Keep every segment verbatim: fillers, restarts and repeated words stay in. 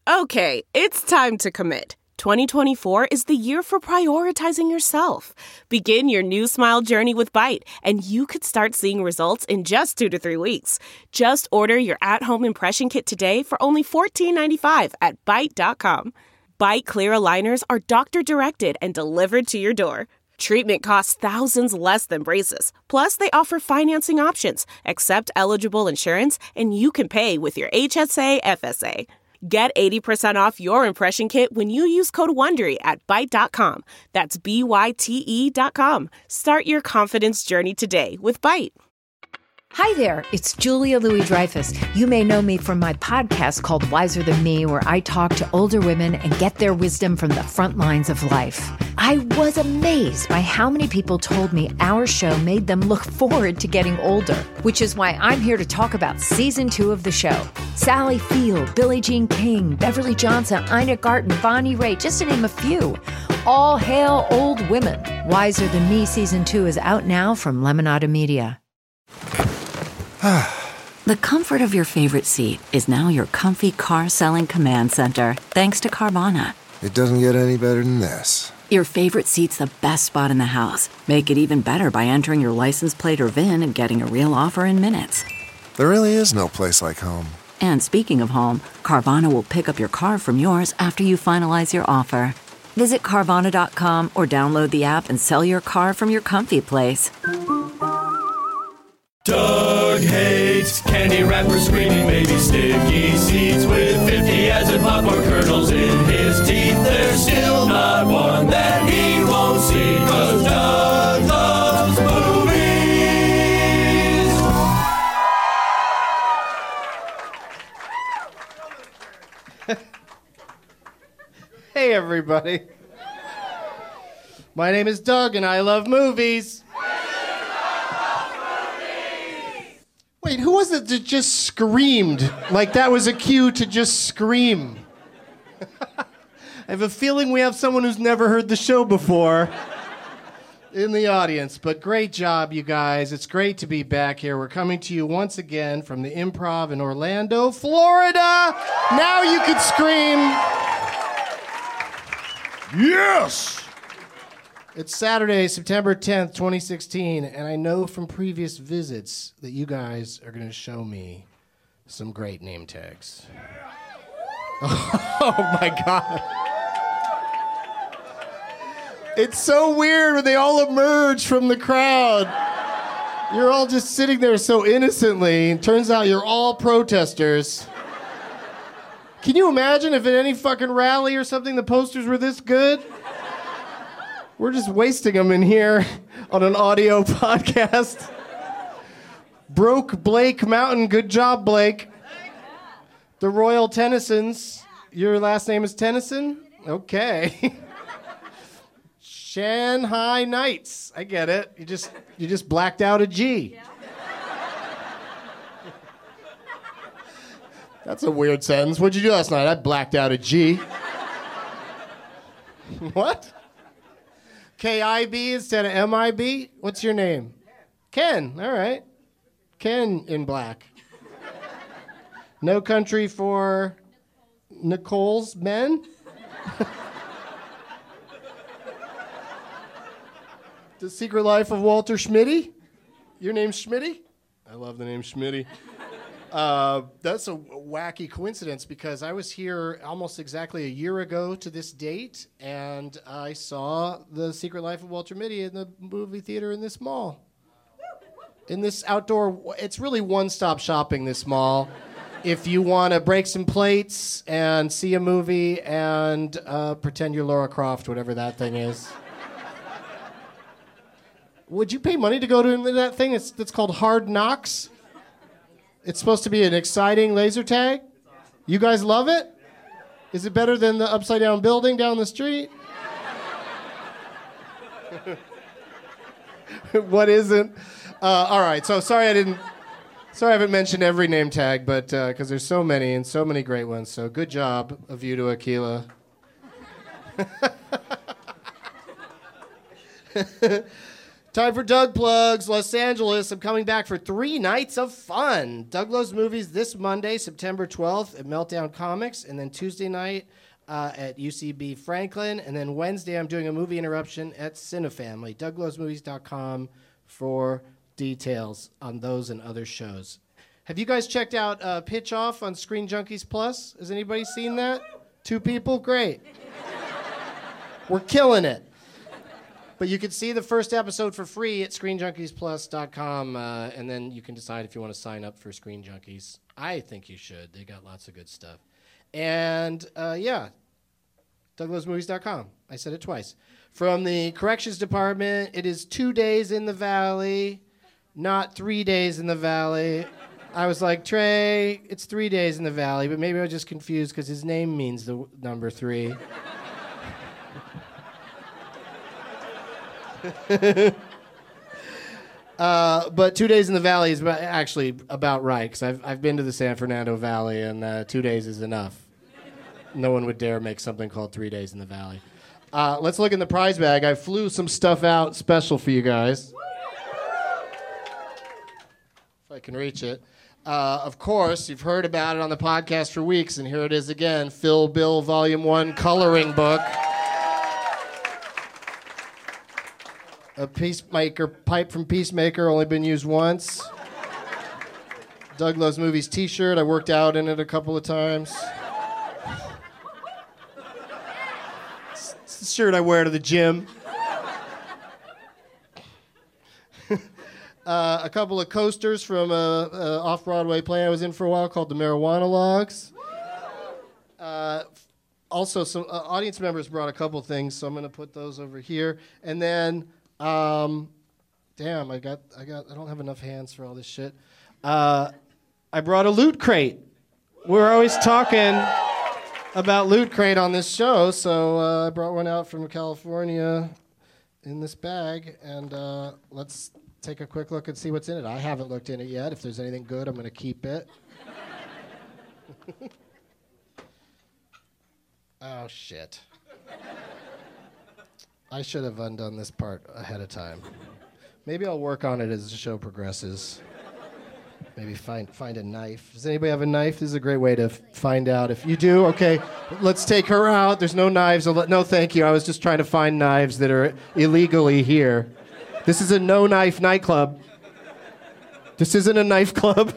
Okay, it's time to commit. twenty twenty-four is the year for prioritizing yourself. Begin your new smile journey with Byte, and you could start seeing results in just two to three weeks. Just order your at-home impression kit today for only fourteen ninety-five at byte dot com. Byte clear aligners are doctor-directed and delivered to your door. Treatment costs thousands less than braces. Plus, they offer financing options, accept eligible insurance, and you can pay with your H S A F S A. Get eighty percent off your impression kit when you use code WONDERY at byte dot com. That's B Y T E dot com. Start your confidence journey today with Byte. Hi there, it's Julia Louis-Dreyfus. You may know me from my podcast called Wiser Than Me, where I talk to older women and get their wisdom from the front lines of life. I was amazed by how many people told me our show made them look forward to getting older, which is why I'm here to talk about season two of the show. Sally Field, Billie Jean King, Beverly Johnson, Ina Garten, Bonnie Raitt, just to name a few. All hail old women. Wiser Than Me season two is out now from Lemonada Media. The comfort of your favorite seat is now your comfy car-selling command center, thanks to Carvana. It doesn't get any better than this. Your favorite seat's the best spot in the house. Make it even better by entering your license plate or V I N and getting a real offer in minutes. There really is no place like home. And speaking of home, Carvana will pick up your car from yours after you finalize your offer. Visit Carvana dot com or download the app and sell your car from your comfy place. Doug hates candy wrappers, screaming baby sticky seeds with fifty as in popcorn kernels in his teeth. There's still not one that he won't see, 'cause Doug loves movies. Hey everybody. My name is Doug and I love movies. Wait, who was it that just screamed? Like that was a cue to just scream. I have a feeling we have someone who's never heard the show before in the audience. But great job, you guys. It's great to be back here. We're coming to you once again from the Improv in Orlando, Florida. Now you can scream. Yes! It's Saturday, September tenth, twenty sixteen, and I know from previous visits that you guys are going to show me some great name tags. Oh my God. It's so weird when they all emerge from the crowd. You're all just sitting there so innocently, and turns out you're all protesters. Can you imagine if at any fucking rally or something the posters were this good? We're just wasting them in here on an audio podcast. Broke Blake Mountain. Good job, Blake. The Royal Tennysons. Your last name is Tennyson? Okay. Shanghai Knights. I get it. You just you just blacked out a G. That's a weird sentence. What'd you do last night? I blacked out a G. What? K I B instead of M I B? What's your name? Ken. All right. Ken in black. No Country for Nicole's Men? The Secret Life of Walter Schmitty? Your name's Schmitty? I love the name Schmitty. Uh, that's a wacky coincidence because I was here almost exactly a year ago to this date, and I saw The Secret Life of Walter Mitty in the movie theater in this mall. In this outdoor, it's really one-stop shopping, this mall. If you want to break some plates and see a movie and uh, pretend you're Laura Croft, whatever that thing is. Would you pay money to go to that thing? It's, it's called Hard Knocks. It's supposed to be an exciting laser tag. You guys love it? Is it better than the upside down building down the street? What isn't? Uh, all right, so sorry I didn't, sorry I haven't mentioned every name tag, but because uh, there's so many and so many great ones. So good job of you to Aquila. Time for Doug Plugs, Los Angeles. I'm coming back for three nights of fun. Doug Loves Movies this Monday, September twelfth at Meltdown Comics, and then Tuesday night uh, at U C B Franklin, and then Wednesday I'm doing a movie interruption at Cinefamily. Doug Loves Movies dot com for details on those and other shows. Have you guys checked out uh, Pitch Off on Screen Junkies Plus? Has anybody seen that? Two people? Great. We're killing it. But you can see the first episode for free at screen junkies plus dot com, uh, and then you can decide if you want to sign up for Screen Junkies. I think you should. They got lots of good stuff. And, uh, yeah, Doug Loves Movies dot com. I said it twice. From the Corrections Department, it is two days in the Valley, not three days in the Valley. I was like, Trey, it's three days in the Valley, but maybe I was just confused because his name means the w- number three. uh, but two days in the Valley is about, actually about right, because I've, I've been to the San Fernando Valley, and uh, two days is enough. No one would dare make something called three days in the Valley. Uh, let's look in the prize bag. I flew some stuff out special for you guys. If I can reach it. Uh, of course, you've heard about it on the podcast for weeks, and here it is again, Phil Bill Volume one coloring book. A Peacemaker pipe from Peacemaker, only been used once. Doug Loves Movies t-shirt, I worked out in it a couple of times. It's the shirt I wear to the gym. uh, a couple of coasters from a, a off-Broadway play I was in for a while called The Marijuana Logs. Uh, also, some uh, audience members brought a couple things, so I'm going to put those over here. And then... Um, damn, I got, I got, I don't have enough hands for all this shit. Uh, I brought a Loot Crate. We're always talking about Loot Crate on this show, so uh, I brought one out from California in this bag, and uh, let's take a quick look and see what's in it. I haven't looked in it yet. If there's anything good, I'm going to keep it. Oh, shit. I should have undone this part ahead of time. Maybe I'll work on it as the show progresses. Maybe find find a knife. Does anybody have a knife? This is a great way to f- find out. If you do, okay, let's take her out. There's no knives. Let, no, thank you. I was just trying to find knives that are illegally here. This is a no-knife nightclub. This isn't a knife club.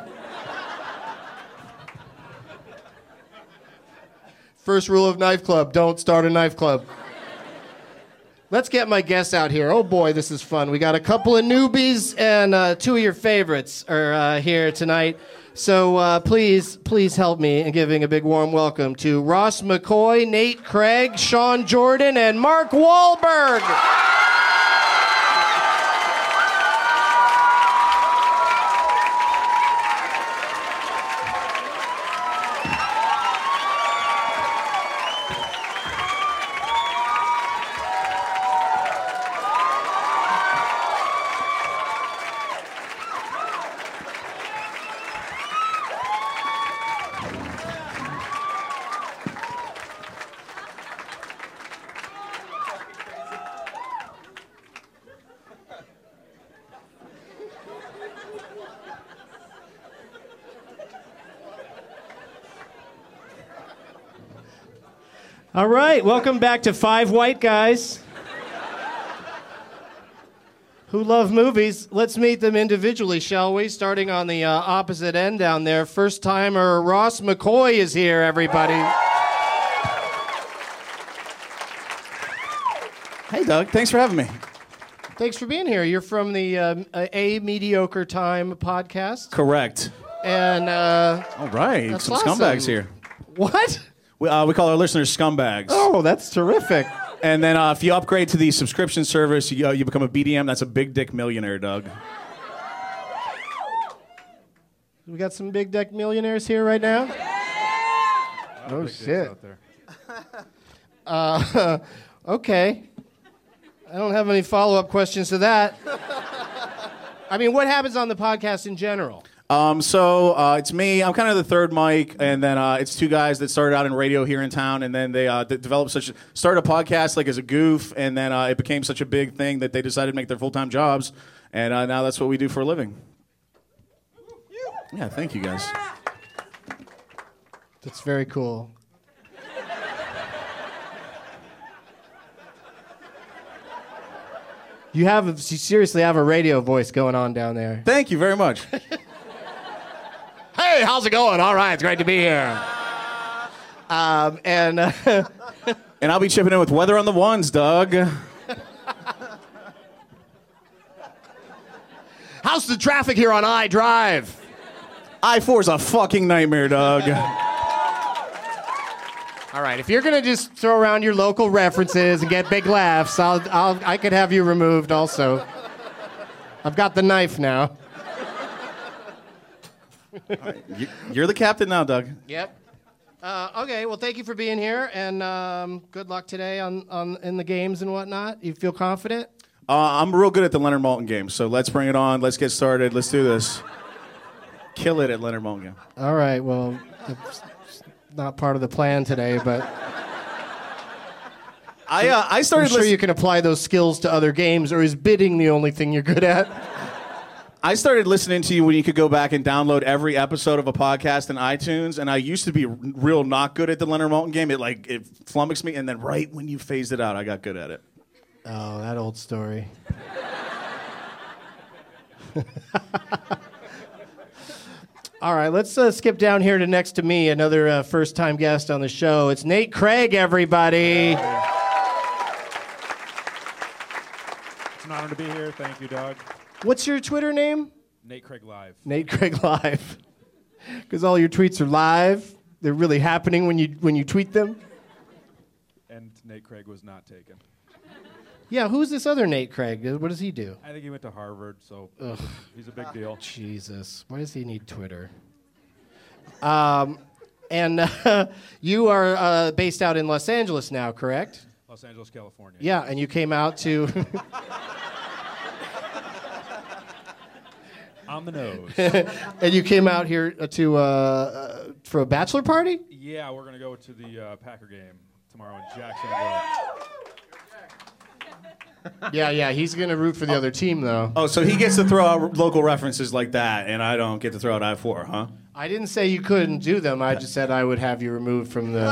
First rule of knife club, don't start a knife club. Let's get my guests out here. Oh boy, this is fun. We got a couple of newbies and uh, two of your favorites are uh, here tonight. So uh, please, please help me in giving a big warm welcome to Ross McCoy, Nate Craig, Sean Jordan, and Mark Wahlberg. All right, welcome back to Five White Guys who love movies. Let's meet them individually, shall we? Starting on the uh, opposite end down there. First timer Ross McCoy is here, everybody. Hey, Doug. Thanks for having me. Thanks for being here. You're from the um, A Mediocre Time podcast. Correct. And uh, all right, that's some awesome. Scumbags here. What? We, uh, we call our listeners scumbags. Oh, that's terrific. And then uh, if you upgrade to the subscription service, you, uh, you become a B D M. That's a big dick millionaire, Doug. We got some big dick millionaires here right now? Oh, shit. Uh, okay. I don't have any follow-up questions to that. I mean, what happens on the podcast in general? Um, so uh, it's me. I'm kind of the third mic, and then uh, it's two guys that started out in radio here in town, and then they uh, d- developed such a, started a podcast like as a goof, and then uh, it became such a big thing that they decided to make their full-time jobs, and uh, now that's what we do for a living. Yeah, thank you guys. That's very cool. You have a, you seriously have a radio voice going on down there. Thank you very much. Hey, how's it going? All right, it's great to be here. Um, and uh, and I'll be chipping in with weather on the ones, Doug. How's the traffic here on I Drive? I four's a fucking nightmare, Doug. All right, if you're gonna just throw around your local references and get big laughs, I'll, I'll, I could have you removed also. I've got the knife now. Right, you, you're the captain now, Doug. Yep. Uh, okay, well, thank you for being here, and um, good luck today on, on in the games and whatnot. You feel confident? Uh, I'm real good at the Leonard Maltin game, so let's bring it on. Let's get started. Let's do this. Kill it at Leonard Maltin game. All right, well, it's not part of the plan today, but I uh, I started. I'm sure listen- you can apply those skills to other games, or is bidding the only thing you're good at? I started listening to you when you could go back and download every episode of a podcast in iTunes, and I used to be r- real not good at the Leonard Maltin game. It like it flummoxed me, and then right when you phased it out, I got good at it. Oh, that old story. All right, let's uh, skip down here to next to me, another uh, first-time guest on the show. It's Nate Craig, everybody. It's an honor to be here. Thank you, Doug. What's your Twitter name? Nate Craig Live. Nate Craig Live. Because all your tweets are live. They're really happening when you when you tweet them. And Nate Craig was not taken. Yeah, who's this other Nate Craig? What does he do? I think he went to Harvard, so Ugh. he's a big deal. Jesus, why does he need Twitter? Um, and uh, you are uh, based out in Los Angeles now, correct? Los Angeles, California. Yeah, and you came out to... On the nose. And you came out here to uh, uh, for a bachelor party? Yeah, we're going to go to the uh, Packer game tomorrow in Jacksonville. Yeah, yeah, he's going to root for the other team, though. Oh, so he gets to throw out local references like that, and I don't get to throw out I four, huh? I didn't say you couldn't do them. I just said I would have you removed from the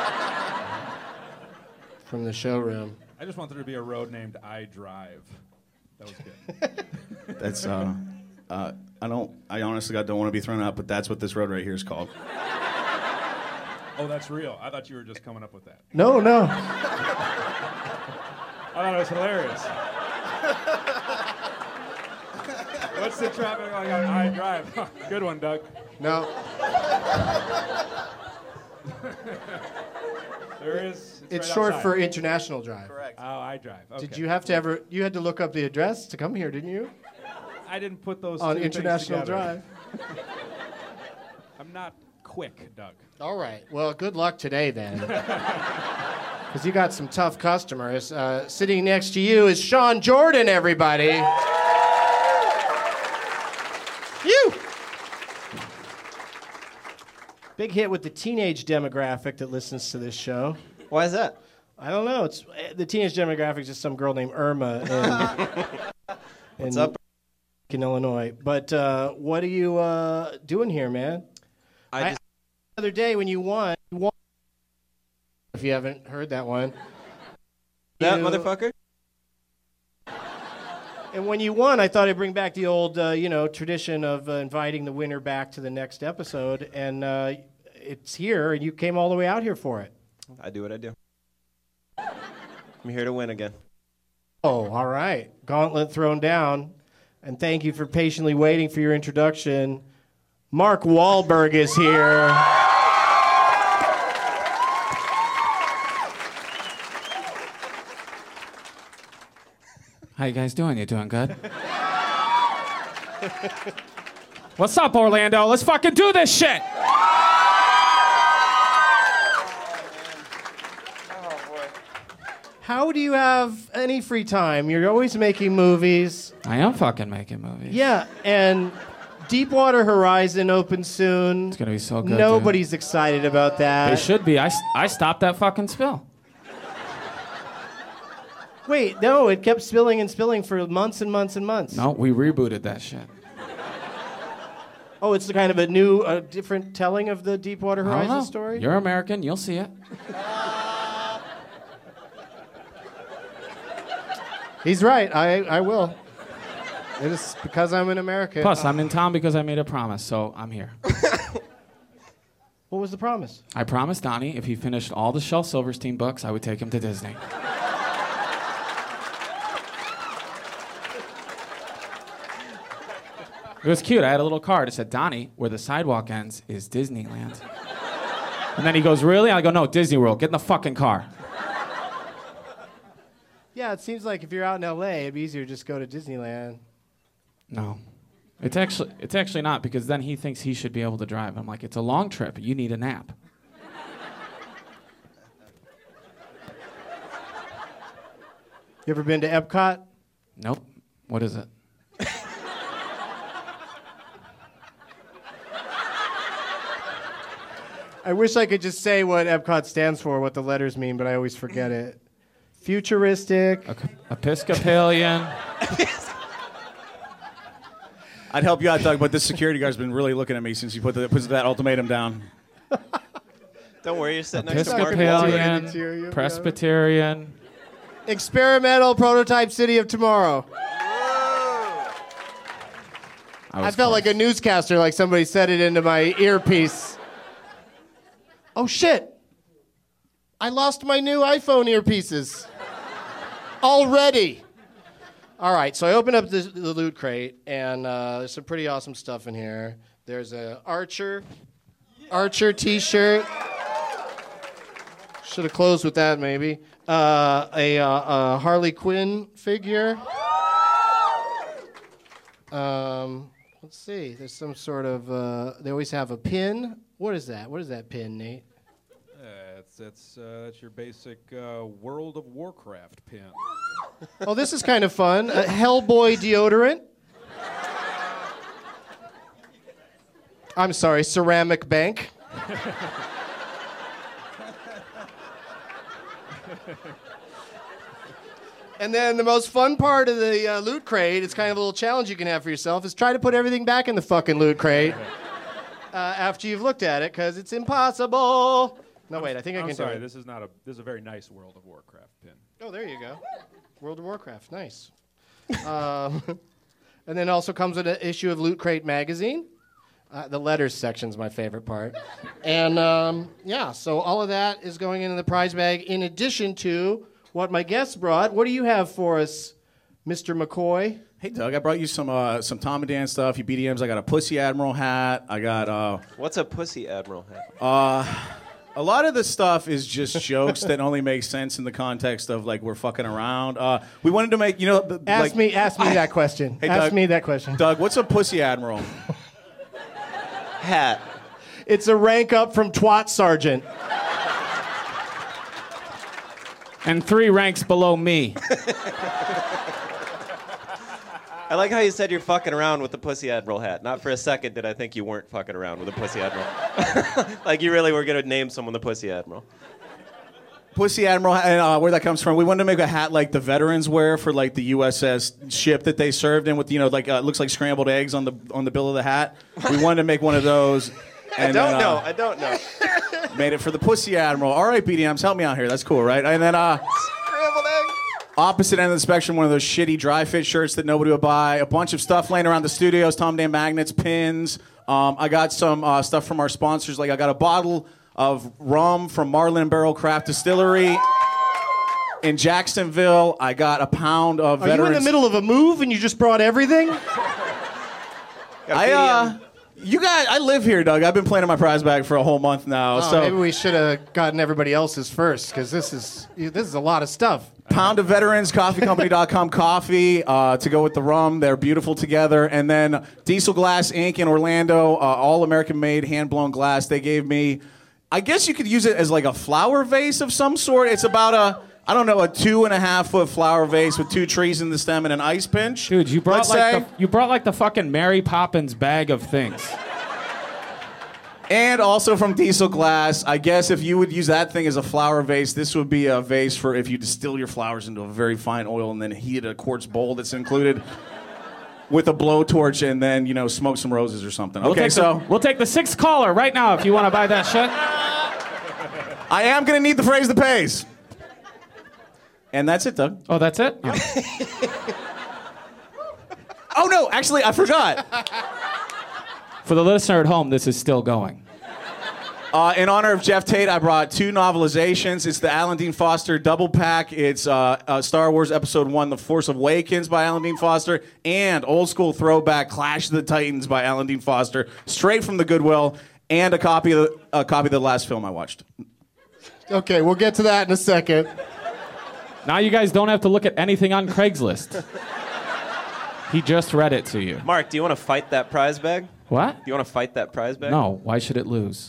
from the showroom. I just wanted there to be a road named I Drive. That was good. That's uh, uh, I don't. I honestly, God, don't want to be thrown out, but that's what this road right here is called. Oh, that's real. I thought you were just coming up with that. No, no. I thought it was hilarious. What's the traffic like on I Drive? Good one, Doug. No. There is. It's, It's right short outside. for International Drive. Correct. Oh, I Drive. Okay. Did you have to ever, you had to look up the address to come here, didn't you? I didn't put those On two things International together. Drive. I'm not quick, Doug. All right. Well, good luck today then. Because you got some tough customers. Uh, sitting next to you is Sean Jordan, everybody. You. Big hit with the teenage demographic that listens to this show. Why is that? I don't know. It's uh, the teenage demographic is just some girl named Irma in, What's in, up? in Illinois. But uh, what are you uh, doing here, man? I I- just The other day when you won, you won. If you haven't heard that one. that You- motherfucker. And when you won, I thought I'd bring back the old, uh, you know, tradition of uh, inviting the winner back to the next episode. And uh, it's here, and you came all the way out here for it. I do what I do. I'm here to win again. Oh, all right. Gauntlet thrown down. And thank you for patiently waiting for your introduction. Mark Wahlberg is here. How you guys doing? You doing good? What's up, Orlando? Let's fucking do this shit! How do you have any free time? You're always making movies. I am fucking making movies. Yeah, and Deepwater Horizon opens soon. It's gonna be so good. Nobody's dude. excited about that. It should be. I, I stopped that fucking spill. Wait, no, it kept spilling and spilling for months and months and months. No, we rebooted that shit. Oh, it's kind of a new, a different telling of the Deepwater I don't Horizon know. story? You're American. You'll see it. He's right. I, I will. It is because I'm in America. Plus, I'm in town because I made a promise, so I'm here. What was the promise? I promised Donnie if he finished all the Shel Silverstein books, I would take him to Disney. It was cute. I had a little card. It said, Donnie, where the sidewalk ends is Disneyland. And then he goes, really? I go, no, Disney World. Get in the fucking car. Yeah, it seems like if you're out in L A, it'd be easier to just go to Disneyland. No. It's actually, it's actually not, because then he thinks he should be able to drive. I'm like, it's a long trip. You need a nap. You ever been to Epcot? Nope. What is it? I wish I could just say what Epcot stands for, what the letters mean, but I always forget it. Futuristic. Episcopalian. I'd help you out, Doug, but this security guard's been really looking at me since you put, the, put that ultimatum down. Don't worry, you're sitting next to Mark Episcopalian, Walter. Presbyterian. Experimental prototype city of tomorrow. I, I felt like a newscaster, like somebody said it into my earpiece. Oh shit! I lost my new iPhone earpieces. Already. All right, so I opened up this, the loot crate, and uh, there's some pretty awesome stuff in here. There's a Archer, Archer T-shirt. Should have closed with that, maybe. Uh, a, uh, a Harley Quinn figure. Um, let's see. There's some sort of. Uh, they always have a pin. What is that? What is that pin, Nate? Uh, it's it's uh, it's your basic uh, World of Warcraft pin. Oh, this is kind of fun. A Hellboy deodorant. I'm sorry, ceramic bank. And then the most fun part of the uh, loot crate, it's kind of a little challenge you can have for yourself, is try to put everything back in the fucking loot crate uh, after you've looked at it, because it's impossible. No, wait, I think I I'm can sorry, do it. this is not a this is a very nice World of Warcraft pin. Oh, there you go. World of Warcraft, nice. um, and then also comes with an issue of Loot Crate magazine. Uh, the letters section's my favorite part. And um, yeah, so all of that is going into the prize bag in addition to what my guests brought. What do you have for us, Mister McCoy? Hey, Doug, I brought you some uh, some Tom and Dan stuff, you B D Ms. I got a Pussy Admiral hat. I got... Uh, What's a Pussy Admiral hat? Uh, a lot of the stuff is just jokes that only make sense in the context of, like, we're fucking around. Uh, we wanted to make, you know... The, Ask like, me ask me that question. Hey, ask Doug, me that question. Doug, what's a Pussy Admiral? Hat. It's a rank up from Twat Sergeant. And three ranks below me. I like how you said you're fucking around with the Pussy Admiral hat. Not for a second did I think you weren't fucking around with the Pussy Admiral. Like you really were going to name someone the Pussy Admiral. Pussy Admiral, and uh, where that comes from, we wanted to make a hat like the veterans wear for like the U S S ship that they served in, with, you know, like uh, looks like scrambled eggs on the on the bill of the hat. We wanted to make one of those. I And don't then, know. uh, I don't know. Made it for the Pussy Admiral. All right, B D Ms, help me out here. That's cool, right? And then uh, Scrambled egg. opposite end of the spectrum, one of those shitty dry fit shirts that nobody would buy. A bunch of stuff laying around the studios, Tom Dan magnets, pins. Um, I got some uh, stuff from our sponsors. Like I got a bottle of rum from Marlin Barrel Craft Distillery in Jacksonville. I got a pound of Are veterans. you in the middle of a move and you just brought everything? I uh, you guys, I live here, Doug. I've been playing in my prize bag for a whole month now. Oh, so maybe we should have gotten everybody else's first, because this is this is a lot of stuff. Pound of Veterans, coffee company dot com coffee uh, to go with the rum. They're beautiful together. And then Diesel Glass Incorporated in Orlando, uh, all American-made, hand-blown glass. They gave me, I guess you could use it as like a flower vase of some sort. It's about a, I don't know, a two and a half foot flower vase with two trees in the stem and an ice pinch. Dude, you brought let's like say. the, you brought like the fucking Mary Poppins bag of things. And also from Diesel Glass, I guess if you would use that thing as a flower vase, this would be a vase for if you distill your flowers into a very fine oil and then heat a quartz bowl that's included with a blowtorch and then, you know, smoke some roses or something. We'll Okay, take so the, we'll take the sixth caller right now if you want to buy that shit. I am going to need the phrase that pays. And that's it, Doug. Oh, that's it? Oh. Oh, no, actually, I forgot. For the listener at home, this is still going. Uh, in honor of Jeff Tate, I brought two novelizations. It's the Alan Dean Foster double pack. It's uh, uh, Star Wars Episode One: The Force Awakens by Alan Dean Foster, and old school throwback Clash of the Titans by Alan Dean Foster, straight from the Goodwill, and a copy of the, a copy of the last film I watched. Okay, we'll get to that in a second. Now you guys don't have to look at anything on Craigslist. He just read it to you. Mark, do you want to fight that prize bag? What? Do you want to fight that prize bag? No. Why should it lose?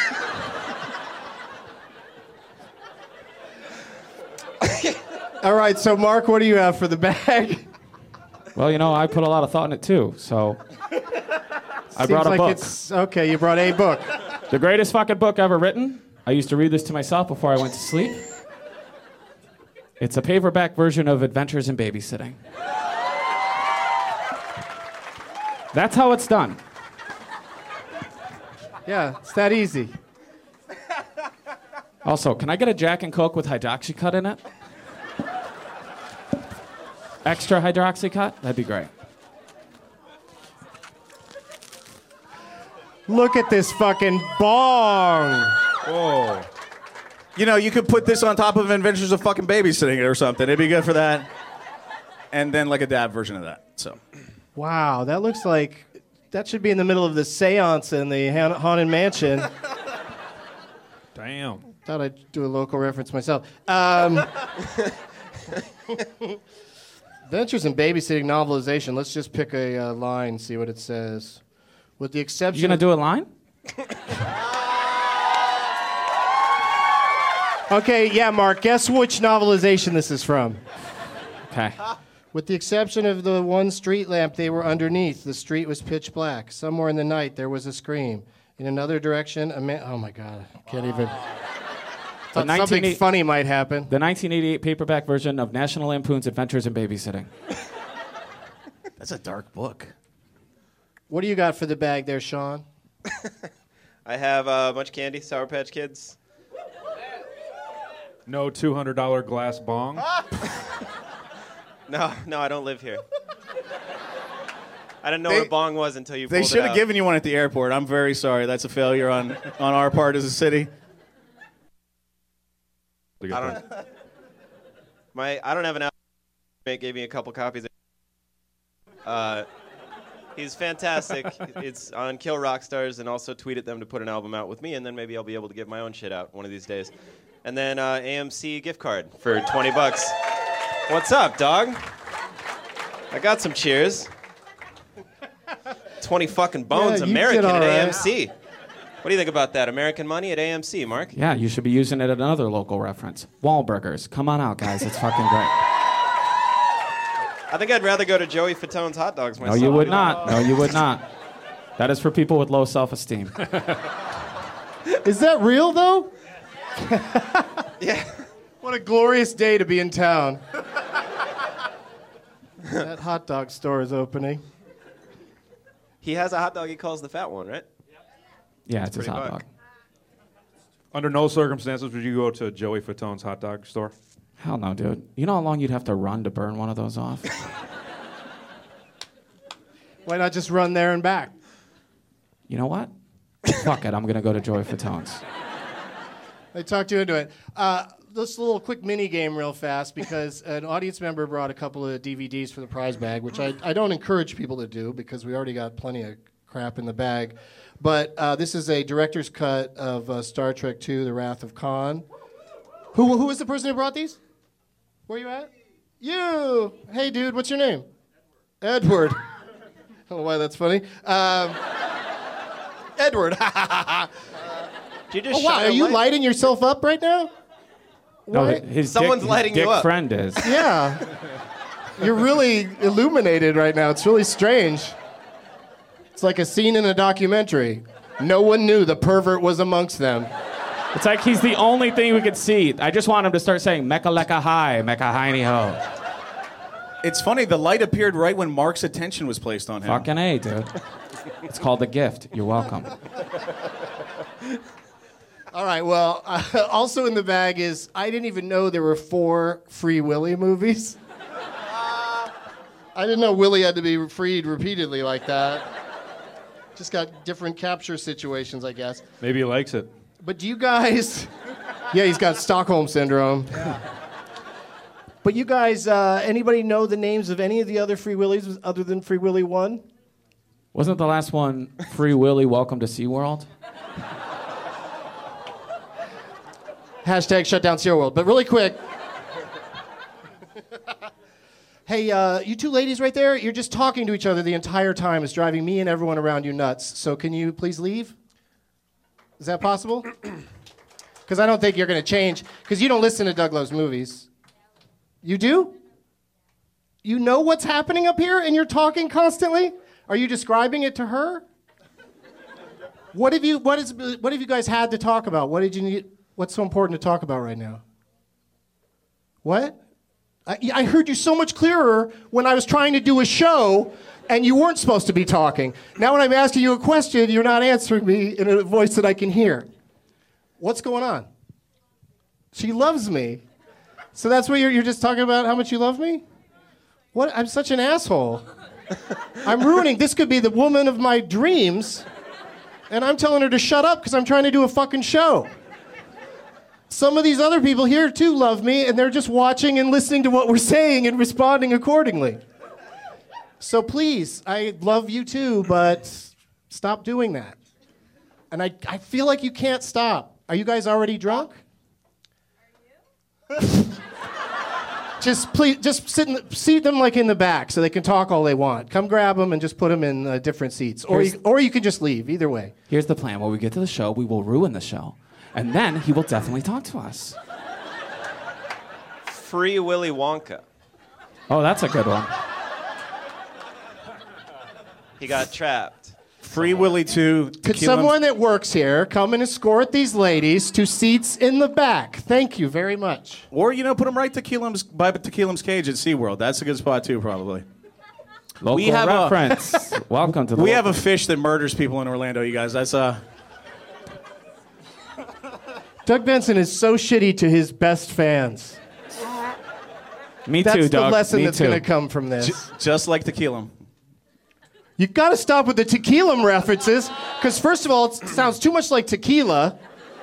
All right, so Mark, what do you have for the bag? Well, you know, I put a lot of thought in it too, so I Seems brought a like book. It's, okay, you brought a book. The greatest fucking book ever written. I used to read this to myself before I went to sleep. It's a paperback version of Adventures in Babysitting. That's how it's done. Yeah, it's that easy. Also, can I get a Jack and Coke with hydroxycut in it? Extra hydroxycut? That'd be great. Look at this fucking bong. Whoa. You know, you could put this on top of Adventures of fucking Babysitting or something. It'd be good for that. And then like a dab version of that. So. Wow, that looks like that should be in the middle of the seance in the ha- Haunted Mansion. Damn. Thought I'd do a local reference myself. Um, Adventures in Babysitting novelization. Let's just pick a uh, line, see what it says. With the exception. You gonna of- do a line? Okay, yeah, Mark. Guess which novelization this is from. Okay. With the exception of the one street lamp they were underneath, the street was pitch black. Somewhere in the night, there was a scream. In another direction, a man. Oh my God, I can't even. Thought something funny might happen. The nineteen eighty-eight paperback version of National Lampoon's Adventures in Babysitting. That's a dark book. What do you got for the bag there, Sean? I have uh, a bunch of candy, Sour Patch Kids. No two hundred dollars glass bong. No, no, I don't live here. I didn't know They- what a bong was until you They pulled should it have out. given you one at the airport. I'm very sorry. That's a failure on, on our part as a city. I don't. My I don't have an album. Mate gave me a couple copies. Uh, he's fantastic. It's on Kill Rockstars, and also tweeted them to put an album out with me, and then maybe I'll be able to give my own shit out one of these days. And then uh, A M C gift card for twenty bucks. What's up, dog? I got some cheers. twenty fucking bones, Yeah, you American did all at right. A M C. What do you think about that? American money at A M C, Mark? Yeah, you should be using it at another local reference. Wahlburgers. Come on out, guys. It's fucking great. I think I'd rather go to Joey Fatone's hot dogs No, myself. you would not. No, you would not. That is for people with low self-esteem. Is that real though? Yeah. What a glorious day to be in town. That hot dog store is opening. He has a hot dog he calls the fat one, right? Yeah, it's his pretty hot buck. dog. Under no circumstances would you go to Joey Fatone's hot dog store. Hell no, dude. You know how long you'd have to run to burn one of those off? Why not just run there and back? You know what? Fuck it. I'm going to go to Joey Fatone's. They talked you into it. Uh, this little quick mini game real fast because an audience member brought a couple of D V Ds for the prize bag, which I, I don't encourage people to do because we already got plenty of crap in the bag. But uh, this is a director's cut of uh, Star Trek two, The Wrath of Khan. Who, who was the person who brought these? Where you at? You! Hey, dude, what's your name? Edward. I don't know why that's funny. Um, Edward. Did you just Oh, wow, shine are a you light? lighting yourself up right now? No, What? his Someone's dick, lighting his you dick up. friend is. Yeah. You're really illuminated right now. It's really strange. It's like a scene in a documentary. No one knew the pervert was amongst them. It's like he's the only thing we could see. I just want him to start saying Mecca Lecca Hi, Mecca Heiny Ho. It's funny, the light appeared right when Mark's attention was placed on him. Fucking A, dude. It's called a gift. You're welcome. All right, well, uh, also in the bag is I didn't even know there were four Free Willy movies. I didn't know Willy had to be freed repeatedly like that. Just got different capture situations, I guess. Maybe he likes it. But do you guys... Yeah, he's got Stockholm Syndrome. Yeah. But you guys, uh, anybody know the names of any of the other Free Willys other than Free Willy one? Wasn't the last one Free Willy Welcome to SeaWorld? Hashtag shut down SeaWorld. But really quick... Hey, uh, you two ladies right there, you're just talking to each other the entire time. It's driving me and everyone around you nuts. So can you please leave? Is that possible? Because I don't think you're going to change. Because you don't listen to Doug Love's movies. You do? You know what's happening up here and you're talking constantly? Are you describing it to her? What have you, what is, what have you guys had to talk about? What did you need, what's so important to talk about right now? What? I, I heard you so much clearer when I was trying to do a show and you weren't supposed to be talking. Now when I'm asking you a question, you're not answering me in a voice that I can hear. What's going on? She loves me. So that's what you're, you're just talking about, how much you love me? What? I'm such an asshole. I'm ruining, this could be the woman of my dreams, and I'm telling her to shut up because I'm trying to do a fucking show. Some of these other people here, too, love me, and they're just watching and listening to what we're saying and responding accordingly. So please, I love you, too, but stop doing that. And I, I feel like you can't stop. Are you guys already drunk? Are you? Just please, just sit, in the, seat them like in the back so they can talk all they want. Come grab them and just put them in uh, different seats. Or you, or you can just leave, either way. Here's the plan. When we get to the show, we will ruin the show. And then he will definitely talk to us. Free Willy Wonka. Oh, that's a good one. He got trapped. Free Willy two. Could someone that works here come and escort these ladies to seats in the back? Thank you very much. Or, you know, put them right to Keelam's, by Tequilam's Cage at SeaWorld. That's a good spot, too, probably. Local we have reference. A, Welcome to the We local. have a fish that murders people in Orlando, you guys. That's, uh... Doug Benson is so shitty to his best fans. Me that's too, the Doug. lesson Me that's too. going to come from this. J- just like Tequila. You got to stop with the tequila references, because first of all, it sounds too much like tequila.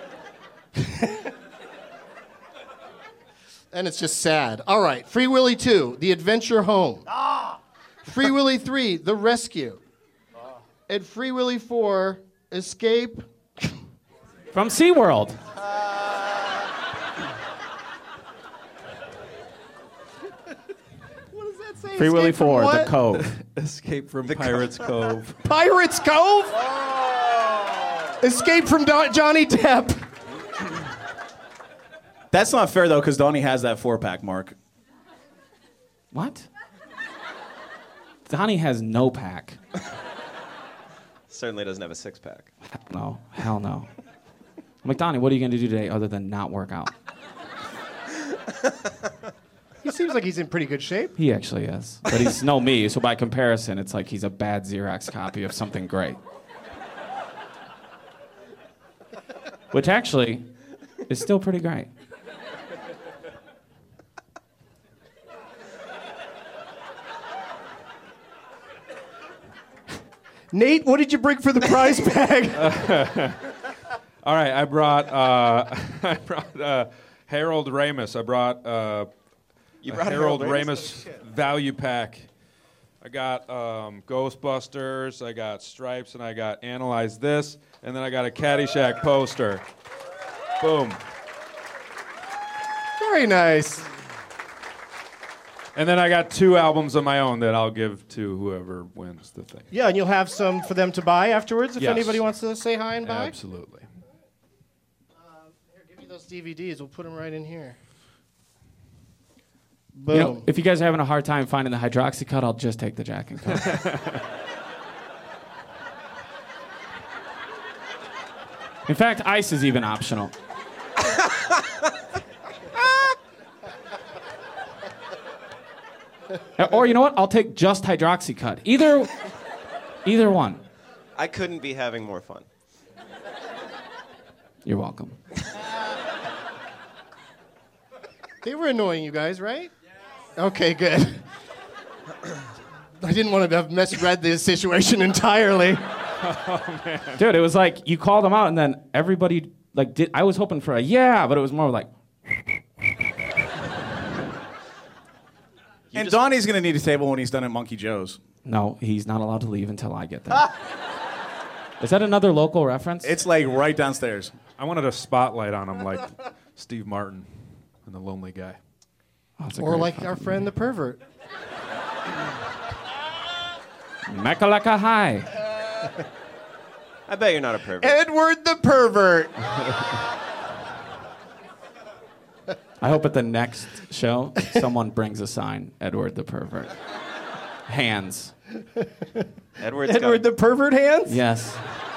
And it's just sad. All right, Free Willy two, The Adventure Home. Ah! Free Willy three, The Rescue. Ah. And Free Willy four, Escape... From SeaWorld. What does that say? Free Willy Escape from four, what? The Cove. Escape from Pirates Cove. Pirates Cove? Escape from Do- Johnny Depp. That's not fair, though, because Donnie has that four-pack, Mark. What? Donnie has no pack. Certainly doesn't have a six-pack. No, hell no. I'm like, Donnie, what are you going to do today other than not work out? He seems like he's in pretty good shape. He actually is. But he's no me, so by comparison, it's like he's a bad Xerox copy of something great. Which actually is still pretty great. Nate, what did you bring for the prize bag? All right, I brought uh, I brought uh, Harold Ramis. I brought, uh, you a brought Harold Harold Ramis Ramis? value pack. I got um, Ghostbusters, I got Stripes, and I got Analyze This, and then I got a Caddyshack poster. Boom. Very nice. And then I got two albums of my own that I'll give to whoever wins the thing. Yeah, and you'll have some for them to buy afterwards if Yes. anybody wants to say hi and buy? Absolutely. Uh, here, give me those D V Ds. We'll put them right in here. Boom. You know, if you guys are having a hard time finding the hydroxy cut, I'll just take the Jack and Coke. In fact, ice is even optional. Or you know what? I'll take just hydroxy cut. Either, either one. I couldn't be having more fun. You're welcome. They were annoying you guys, right? Okay, good. I didn't want to have misread the situation entirely. Oh, man. Dude, it was like you called them out, and then everybody like did. I was hoping for a yeah, but it was more like. And Donnie's gonna need a table when he's done at Monkey Joe's. No, he's not allowed to leave until I get there. Is that another local reference? It's like right downstairs. I wanted a spotlight on him, like Steve Martin and The Lonely Guy. Oh, or like our friend the pervert. Mekaleka High. I bet you're not a pervert. Edward the pervert. I hope at the next show someone brings a sign, Edward the pervert. Hands. Edward's Edward got- the pervert hands? Yes.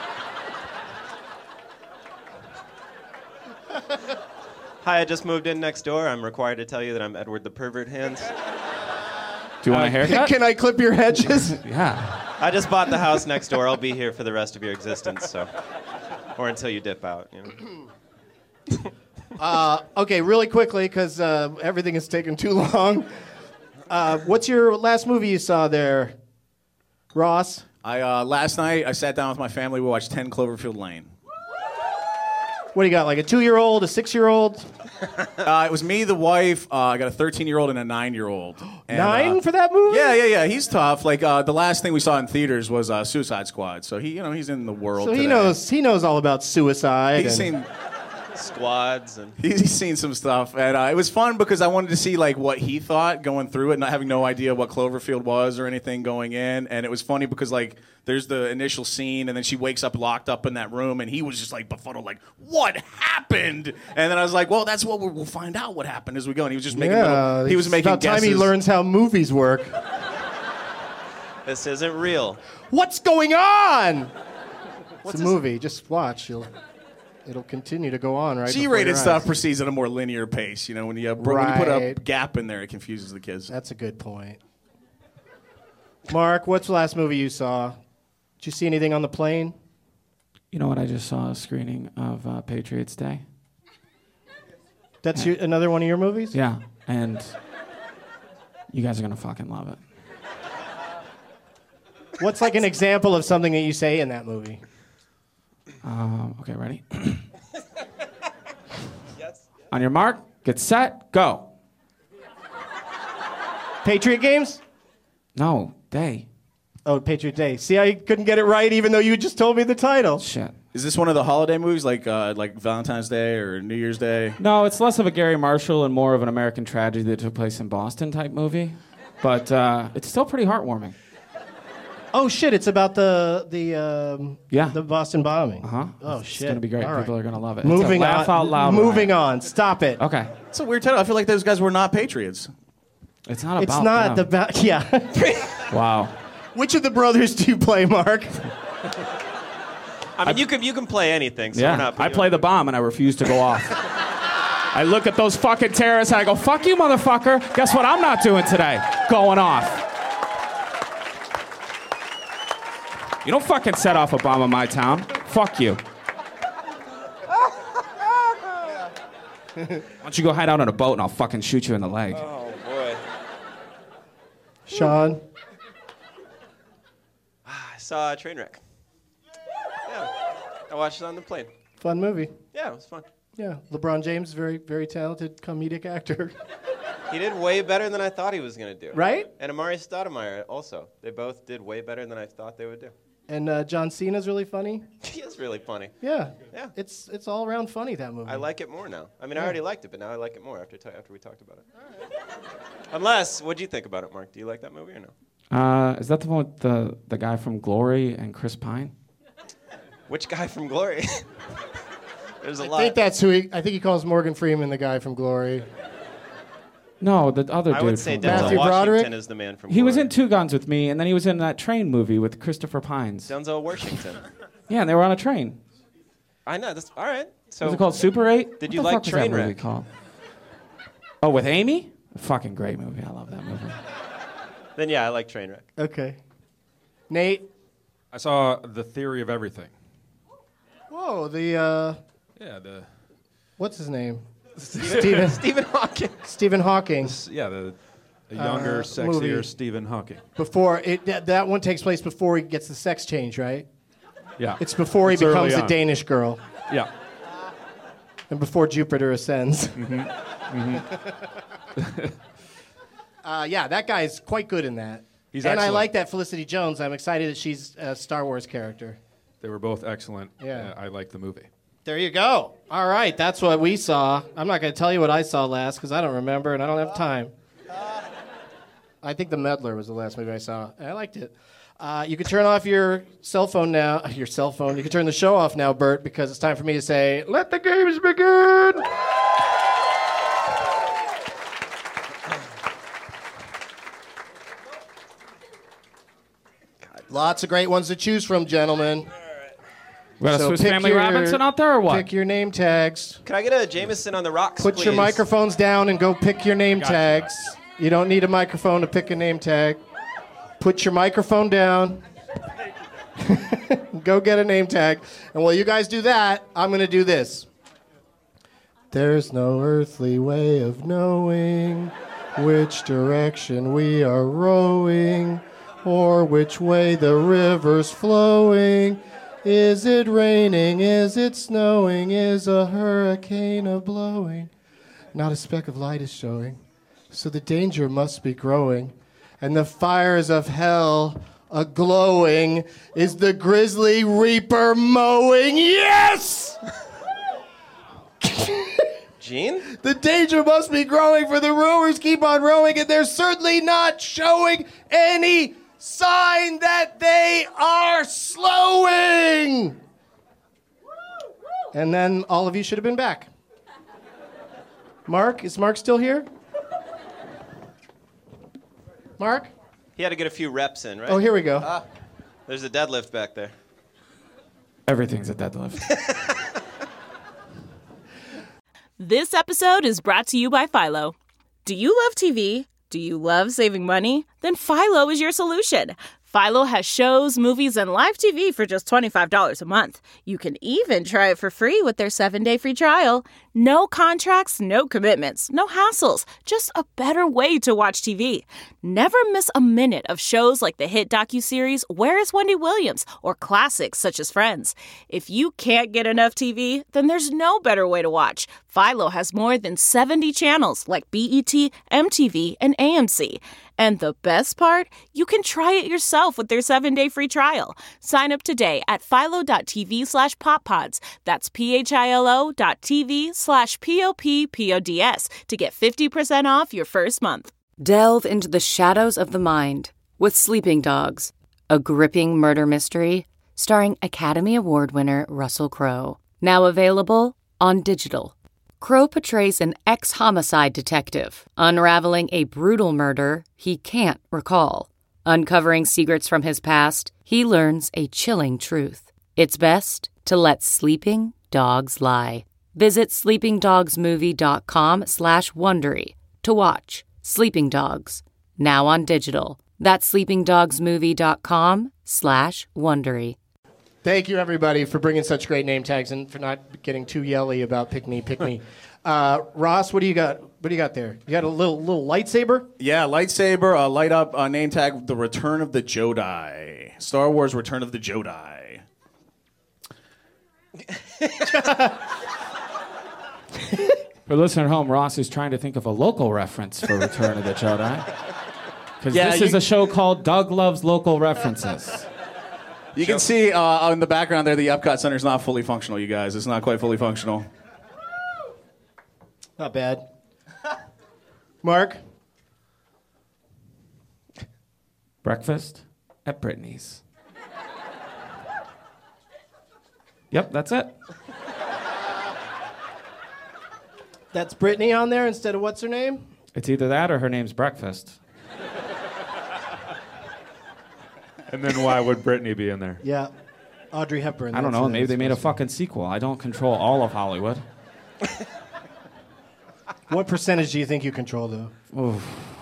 Hi, I just moved in next door. I'm required to tell you that I'm Edward the pervert hands. Do you want a haircut? Can I clip your hedges? Yeah. I just bought the house next door. I'll be here for the rest of your existence, so. Or until you dip out, you know. Uh, okay, really quickly, because uh, everything is taking too long. Uh, what's your last movie you saw there, Ross? I uh, last night I sat down with my family. We watched ten Cloverfield Lane. What do you got, like a two-year-old, a six-year-old? Uh, it was me, the wife. Uh, I got a thirteen-year-old and a nine-year-old. And, Nine uh, for that movie? Yeah, yeah, yeah. He's tough. Like uh, the last thing we saw in theaters was uh, Suicide Squad. So he, you know, he's in the world. So he today. knows he knows all about suicide. He's and- seen. Squads and He's seen some stuff, and uh, it was fun because I wanted to see like what he thought going through it, not having no idea what Cloverfield was or anything going in. And it was funny because like there's the initial scene, and then she wakes up locked up in that room, and he was just like befuddled, like what happened? And then I was like, well, that's what we're, we'll find out what happened as we go. And he was just making yeah, little, he was it's making about guesses. time he learns how movies work. this isn't real. What's going on? What's it's a this? movie. Just watch. You'll. It'll continue to go on, right? before G-rated your stuff eyes. proceeds at a more linear pace. You know, when you, uh, when you put a Right. gap in there, it confuses the kids. That's a good point. Mark, what's the last movie you saw? Did you see anything on the plane? You know what? I just saw a screening of uh, Patriots Day. That's your, another one of your movies? Yeah, and you guys are gonna fucking love it. What's like an example of something that you say in that movie? Um, okay, ready? Yes. On your mark, get set, go. Patriot Games? No, day. Oh, Patriot Day. See, I couldn't get it right even though you just told me the title. Shit. Is this one of the holiday movies, like uh, like Valentine's Day or New Year's Day? No, it's less of a Gary Marshall and more of an American tragedy that took place in Boston type movie. But uh, it's still pretty heartwarming. Oh shit! It's about the the um, Yeah. the Boston bombing. Uh huh. Oh it's shit! It's gonna be great. All right. People are gonna love it. Moving it's a laugh on. out loud. Moving riot. on. Stop it. Okay. It's a weird title. I feel like those guys were not patriots. It's not about. It's not the them. ba- yeah. Wow. Which of the brothers do you play, Mark? I mean, you can you can play anything. So we're Yeah. not I putting play you the bomb and I refuse to go off. I look at those fucking terrorists and I go, "Fuck you, motherfucker." Guess what? I'm not doing today. Going off. You don't fucking set off a bomb in my town. Fuck you. Why don't you go hide out on a boat and I'll fucking shoot you in the leg. Oh boy. Sean. I saw a train wreck. Yeah. I watched it on the plane. Fun movie. Yeah, it was fun. Yeah. LeBron James, very very talented comedic actor. He did way better than I thought he was going to do. Right? And Amari Stoudemire also. They both did way better than I thought they would do. And uh, John Cena's really funny. He is really funny. Yeah. Yeah. It's it's all around funny, that movie. I like it more now. I mean, I already liked it, but now I like it more after t- after we talked about it. Unless, what'd you think about it, Mark? Do you like that movie or no? Uh, is that the one with the, the guy from Glory and Chris Pine? Which guy from Glory? There's a I lot. think that's who he. I think he calls Morgan Freeman the guy from Glory. No, the other I dude. would say from- Denzel Matthew Washington Broderick? is the man from He was Glory. in Two Guns with me, and then he was in that train movie with Christopher Pines. Denzel Washington. Yeah, and they were on a train. I know. That's all right. So Was it called Super eight? Did What you the like fuck was that movie Trainwreck? called? Oh, with Amy? A fucking great movie. I love that movie. Then yeah, I like Trainwreck. Okay. Nate. I saw The Theory of Everything. Whoa, the uh, Yeah, the what's his name? Stephen Stephen Hawking. Stephen Hawking. yeah the, the younger, Uh, sexier movie. Stephen Hawking. Before it, that, that one takes place before he gets the sex change, right? Yeah, It's before It's he becomes early a on. Danish girl, Yeah, and before Jupiter ascends. Mm-hmm. uh, yeah, that guy's quite good in that. He's and I excellent. like that Felicity Jones. I'm excited that she's a Star Wars character. they were both excellent. Yeah. Uh, I like the movie. There you go. All right, that's what we saw. I'm not going to tell you what I saw last because I don't remember and I don't have time. I think The Meddler was the last movie I saw. And I liked it. Uh, you can turn off your cell phone now. Your cell phone. You can turn the show off now, Bert, because it's time for me to say, "Let the games begin." Lots of great ones to choose from, gentlemen. We got a So Swiss pick Family your- Robinson out there or what? Pick your name tags. Can I get a Jameson on the rocks, Put your please? microphones down and go pick your name Gotcha. tags. You don't need a microphone to pick a name tag. Put your microphone down. Go get a name tag. And while you guys do that, I'm going to do this. There's no earthly way of knowing which direction we are rowing or which way the river's flowing. Is it raining? Is it snowing? Is a hurricane a blowing? Not a speck of light is showing, so the danger must be growing, and the fires of hell a glowing. Is the grizzly reaper mowing? Yes! Gene? The danger must be growing, for the rowers keep on rowing, and they're certainly not showing any sign that they are slowing. And then all of you should have been back. Mark, is Mark still here? Mark? He had to get a few reps in, right? Oh, here we go. Ah, there's a deadlift back there. Everything's a deadlift. This episode is brought to you by Philo. Do you love T V? Do you love saving money? Then Philo is your solution. Philo has shows, movies, and live T V for just twenty-five dollars a month. You can even try it for free with their seven-day free trial. No contracts, no commitments, no hassles. Just a better way to watch T V. Never miss a minute of shows like the hit docuseries Where is Wendy Williams? Or classics such as Friends. If you can't get enough T V, then there's no better way to watch. Philo has more than seventy channels like B E T, M T V, and A M C. And the best part? You can try it yourself with their seven-day free trial. Sign up today at philo.tv slash poppods. That's P-H-I-L-O dot TV slash P-O-P-P-O-D-S to get fifty percent off your first month. Delve into the shadows of the mind with Sleeping Dogs, a gripping murder mystery starring Academy Award winner Russell Crowe. Now available on digital. Crowe portrays an ex-homicide detective unraveling a brutal murder he can't recall. Uncovering secrets from his past, he learns a chilling truth. It's best to let sleeping dogs lie. Visit sleepingdogsmovie.com slash Wondery to watch Sleeping Dogs, now on digital. That's sleepingdogsmovie.com slash Wondery. Thank you, everybody, for bringing such great name tags and for not getting too yelly about pick me, pick me. Uh, Ross, what do you got? What do you got there? You got a little little lightsaber? Yeah, lightsaber, uh, light up uh, name tag, The Return of the Jedi. Star Wars Return of the Jedi. For listener at home, Ross is trying to think of a local reference for Return of the Jedi. Because Yeah, this you- is a show called Doug Loves Local References. You can see uh, in the background there, the Epcot Center is not fully functional, you guys. It's not quite fully functional. Not bad. Mark? Breakfast at Brittany's. Yep, that's it. That's Brittany on there instead of what's her name? It's either that or her name's Breakfast. And then why would Brittany be in there? Yeah. Audrey Hepburn. I don't that's know. it, Maybe they made a supposed to be. fucking sequel. I don't control all of Hollywood. What percentage do you think you control, though? Oof.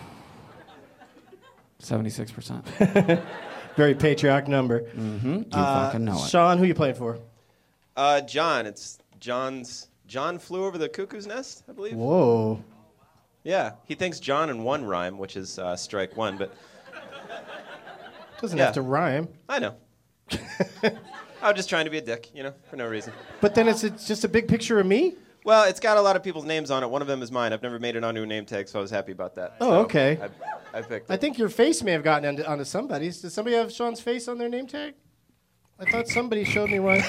seventy-six percent. Very patriotic number. Mm-hmm. You Uh, fucking know it. Sean, who you playing for? Uh, John. It's John's. John flew over the cuckoo's nest, I believe. Whoa. Yeah, he thinks John in one rhyme, which is uh, strike one, but Doesn't Yeah. have to rhyme. I know. I was just trying to be a dick, you know, for no reason. But then it's, it's just a big picture of me? Well, it's got a lot of people's names on it. One of them is mine. I've never made it onto a name tag, so I was happy about that. Oh, So okay. I, I picked I it. think your face may have gotten onto, onto somebody's. Does somebody have Sean's face on their name tag? I thought somebody showed me one.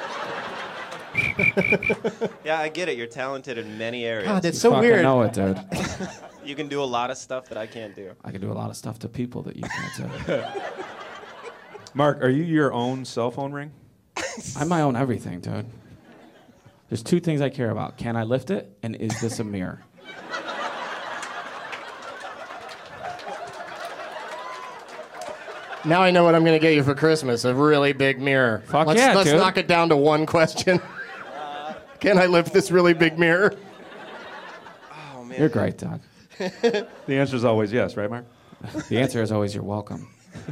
Yeah, I get it. You're talented in many areas. God, that's You so fucking weird. know it, dude. You can do a lot of stuff that I can't do. I can do a lot of stuff to people that you can't do. Mark, are you your own cell phone ring? I'm my own everything, dude. There's two things I care about. Can I lift it? And is this a mirror? Now I know what I'm going to get you for Christmas, a really big mirror. Fuck let's, yeah, Let's dude. knock it down to one question. Can I lift this really big mirror? Oh, man. You're great, Doug. The answer is always yes, right, Mark? The answer is always you're welcome.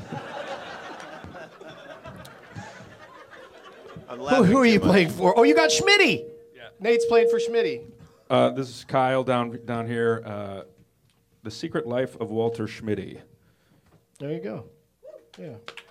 I'm Who, laughing who are too you much. playing for? Oh, you got Schmitty. Yeah. Nate's playing for Schmitty. Uh, this is Kyle down down here. Uh, the Secret Life of Walter Schmitty. There you go. Yeah.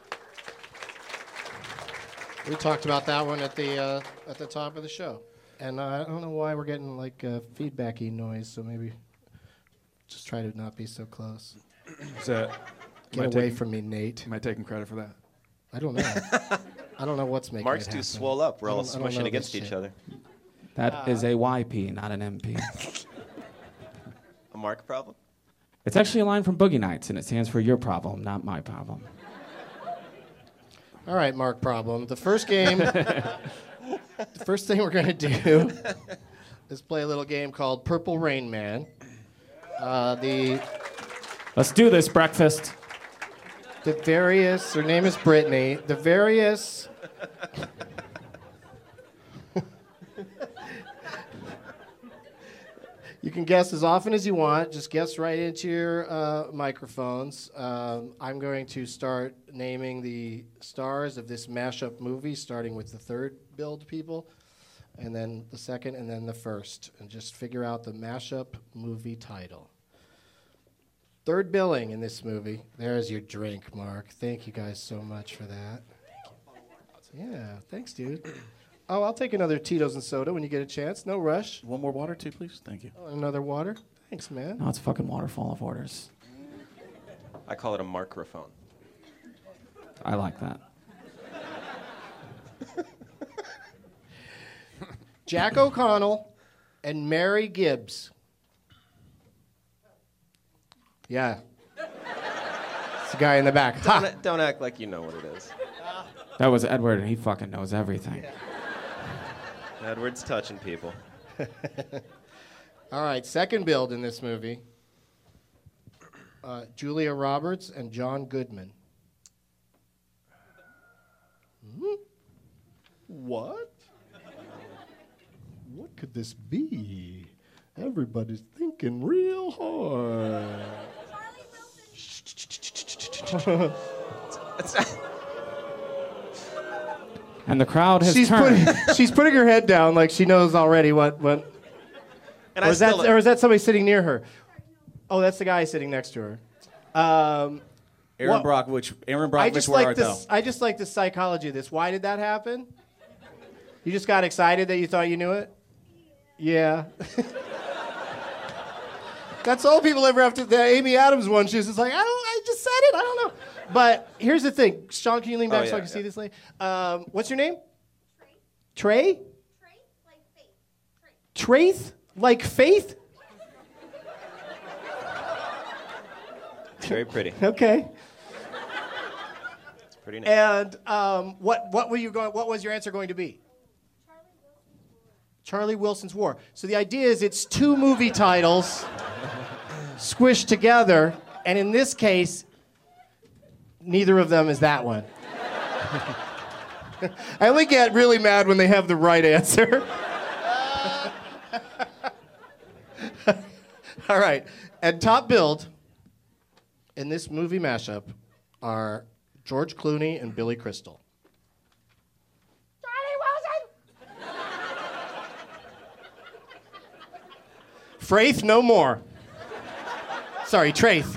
We talked about that one at the uh, at the top of the show, and uh, I don't know why we're getting like uh, feedbacky noise. So maybe just try to not be so close. Is that, Get am I away taking- from me, Nate. Am I taking credit for that? I don't know. I don't know what's making Mark's it too happen. swole up. We're I all don't- I don't smushing know against this each shit. other. That is a Y P, not an M P. A Mark problem? It's actually a line from Boogie Nights, and it stands for your problem, not my problem. All right, Mark Problem. The first game, the first thing we're going to do is play a little game called Purple Rain Man. Uh, the Let's do this, breakfast. the various, her name is Brittany. The various. You can guess as often as you want. Just guess right into your uh, microphones. Um, I'm going to start naming the stars of this mashup movie, starting with the third build people, and then the second, and then the first. And just figure out the mashup movie title. Third billing in this movie. There's your drink, Mark. Thank you guys so much for that. Yeah, thanks, dude. Oh, I'll take another Tito's and soda when you get a chance. No rush. One more water, too, please. Thank you. Oh, another water? Thanks, man. No, it's a fucking waterfall of orders. I call it a Markrophone. I like that. Jack O'Connell and Mary Gibbs. Yeah. It's the guy in the back. Ha! Don't, don't act like you know what it is. That was Edward, and he fucking knows everything. Edward's touching people. All right, second build in this movie. Uh, Julia Roberts and John Goodman. Hmm? What? What could this be? Everybody's thinking real hard. And the crowd has she's turned. putting she's putting her head down like she knows already what what. And or I is that still, or is that somebody sitting near her? Oh, that's the guy sitting next to her. Um, Aaron What- Brockovich. Aaron I Brockovich, just where like art thou? this. I just like the psychology of this. Why did that happen? You just got excited that you thought you knew it. Yeah. That's all people ever have to. The Amy Adams one, she was just like, I don't. I just said it. I don't know. But here's the thing, Sean. Can you lean back Oh, so I yeah, can see yeah. this later? Um, what's your name? Trey. Trey. Traith, like faith. very pretty. Okay. It's a pretty name. And um, what what were you going? What was your answer going to be? Charlie Wilson's War. So the idea is it's two movie titles. squished together, and in this case, neither of them is that one. I only get really mad when they have the right answer. All right. And top billed in this movie mashup are George Clooney and Billy Crystal. Charlie Wilson! Fraith, no more. Sorry, Traith.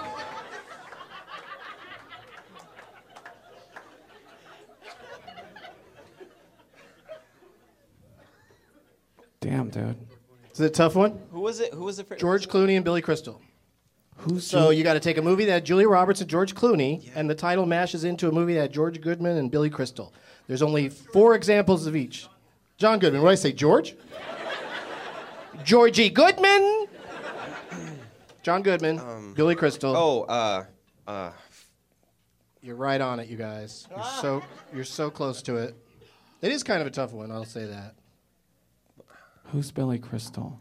Damn, dude. Is it a tough one? Who was it? Who was it? For? George Clooney and Billy Crystal. Who's so you got to take a movie that had Julia Roberts and George Clooney, yeah. and the title mashes into a movie that had George Goodman and Billy Crystal. There's only four examples of each. John Goodman. What did I say? George? Georgie Goodman. John Goodman. Um, Billy Crystal. Oh, uh, uh. You're right on it, you guys. You're so you're so close to it. It is kind of a tough one. I'll say that. Who's Billy Crystal?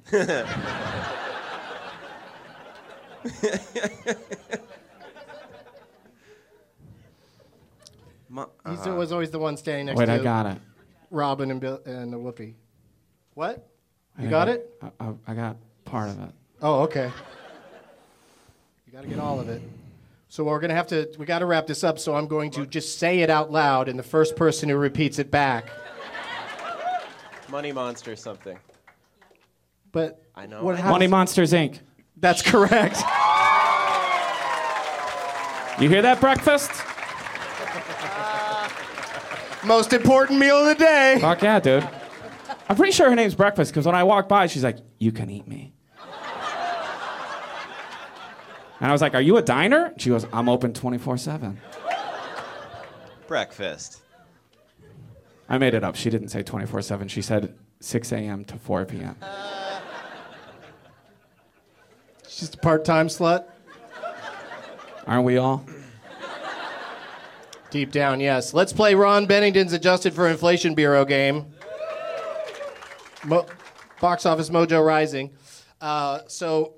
Ma- uh, he was always the one standing next Wait, to I got it. Robin and Bill and Whoopi. What? You I got got, it? I, I, I got part of it. Oh, okay. You got to get all of it. So we're going to have to, we got to wrap this up, so I'm going to just say it out loud, and the first person who repeats it back. Money Monster something. But I know. What I Money Monsters, Incorporated. That's correct. You hear that, breakfast? Most important meal of the day. Fuck yeah, dude. I'm pretty sure her name's Breakfast, because when I walked by, she's like, you can eat me. And I was like, are you a diner? She goes, I'm open twenty-four seven. Breakfast. I made it up. She didn't say twenty-four seven. She said six a.m. to four p.m. She's just a part-time slut. Aren't we all? Deep down, yes. Let's play Ron Bennington's Adjusted for Inflation Bureau game. Mo- Box Office Mojo Rising. Uh, so,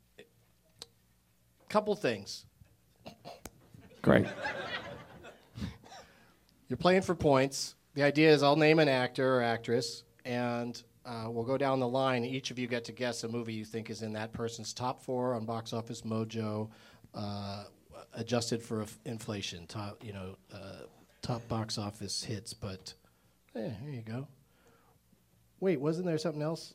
couple things. Great. You're playing for points. The idea is I'll name an actor or actress, and uh, we'll go down the line. Each of you get to guess a movie you think is in that person's top four on Box Office Mojo, uh, adjusted for f- inflation. Top, you know, uh, top box office hits. But yeah, here you go. Wait, wasn't there something else?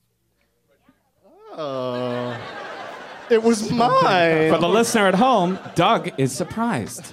Oh, it was mine. For the listener at home, Doug is surprised.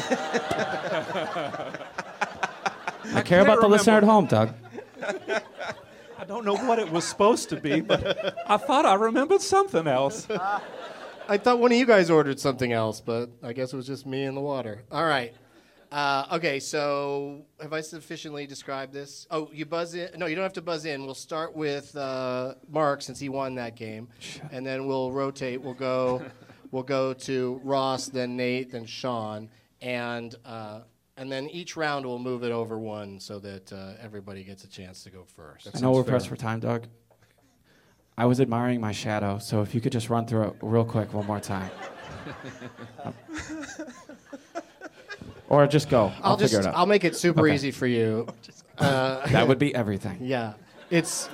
I care about the listener at home, Doug. I don't know what it was supposed to be, but I thought I remembered something else. I thought one of you guys ordered something else, but I guess it was just me in the water. All right. Uh, okay, so have I sufficiently described this? Oh, you buzz in? No, you don't have to buzz in. We'll start with uh, Mark since he won that game, and then we'll rotate. We'll go, we'll go to Ross, then Nate, then Sean, and uh, and then each round we'll move it over one so that uh, everybody gets a chance to go first. I know we're pressed for time, Doug. I was admiring my shadow, so if you could just run through it real quick one more time. um, or just go. I'll, I'll figure just, it out. I'll make it super Okay. easy for you. Uh, that would be everything. Yeah. It's...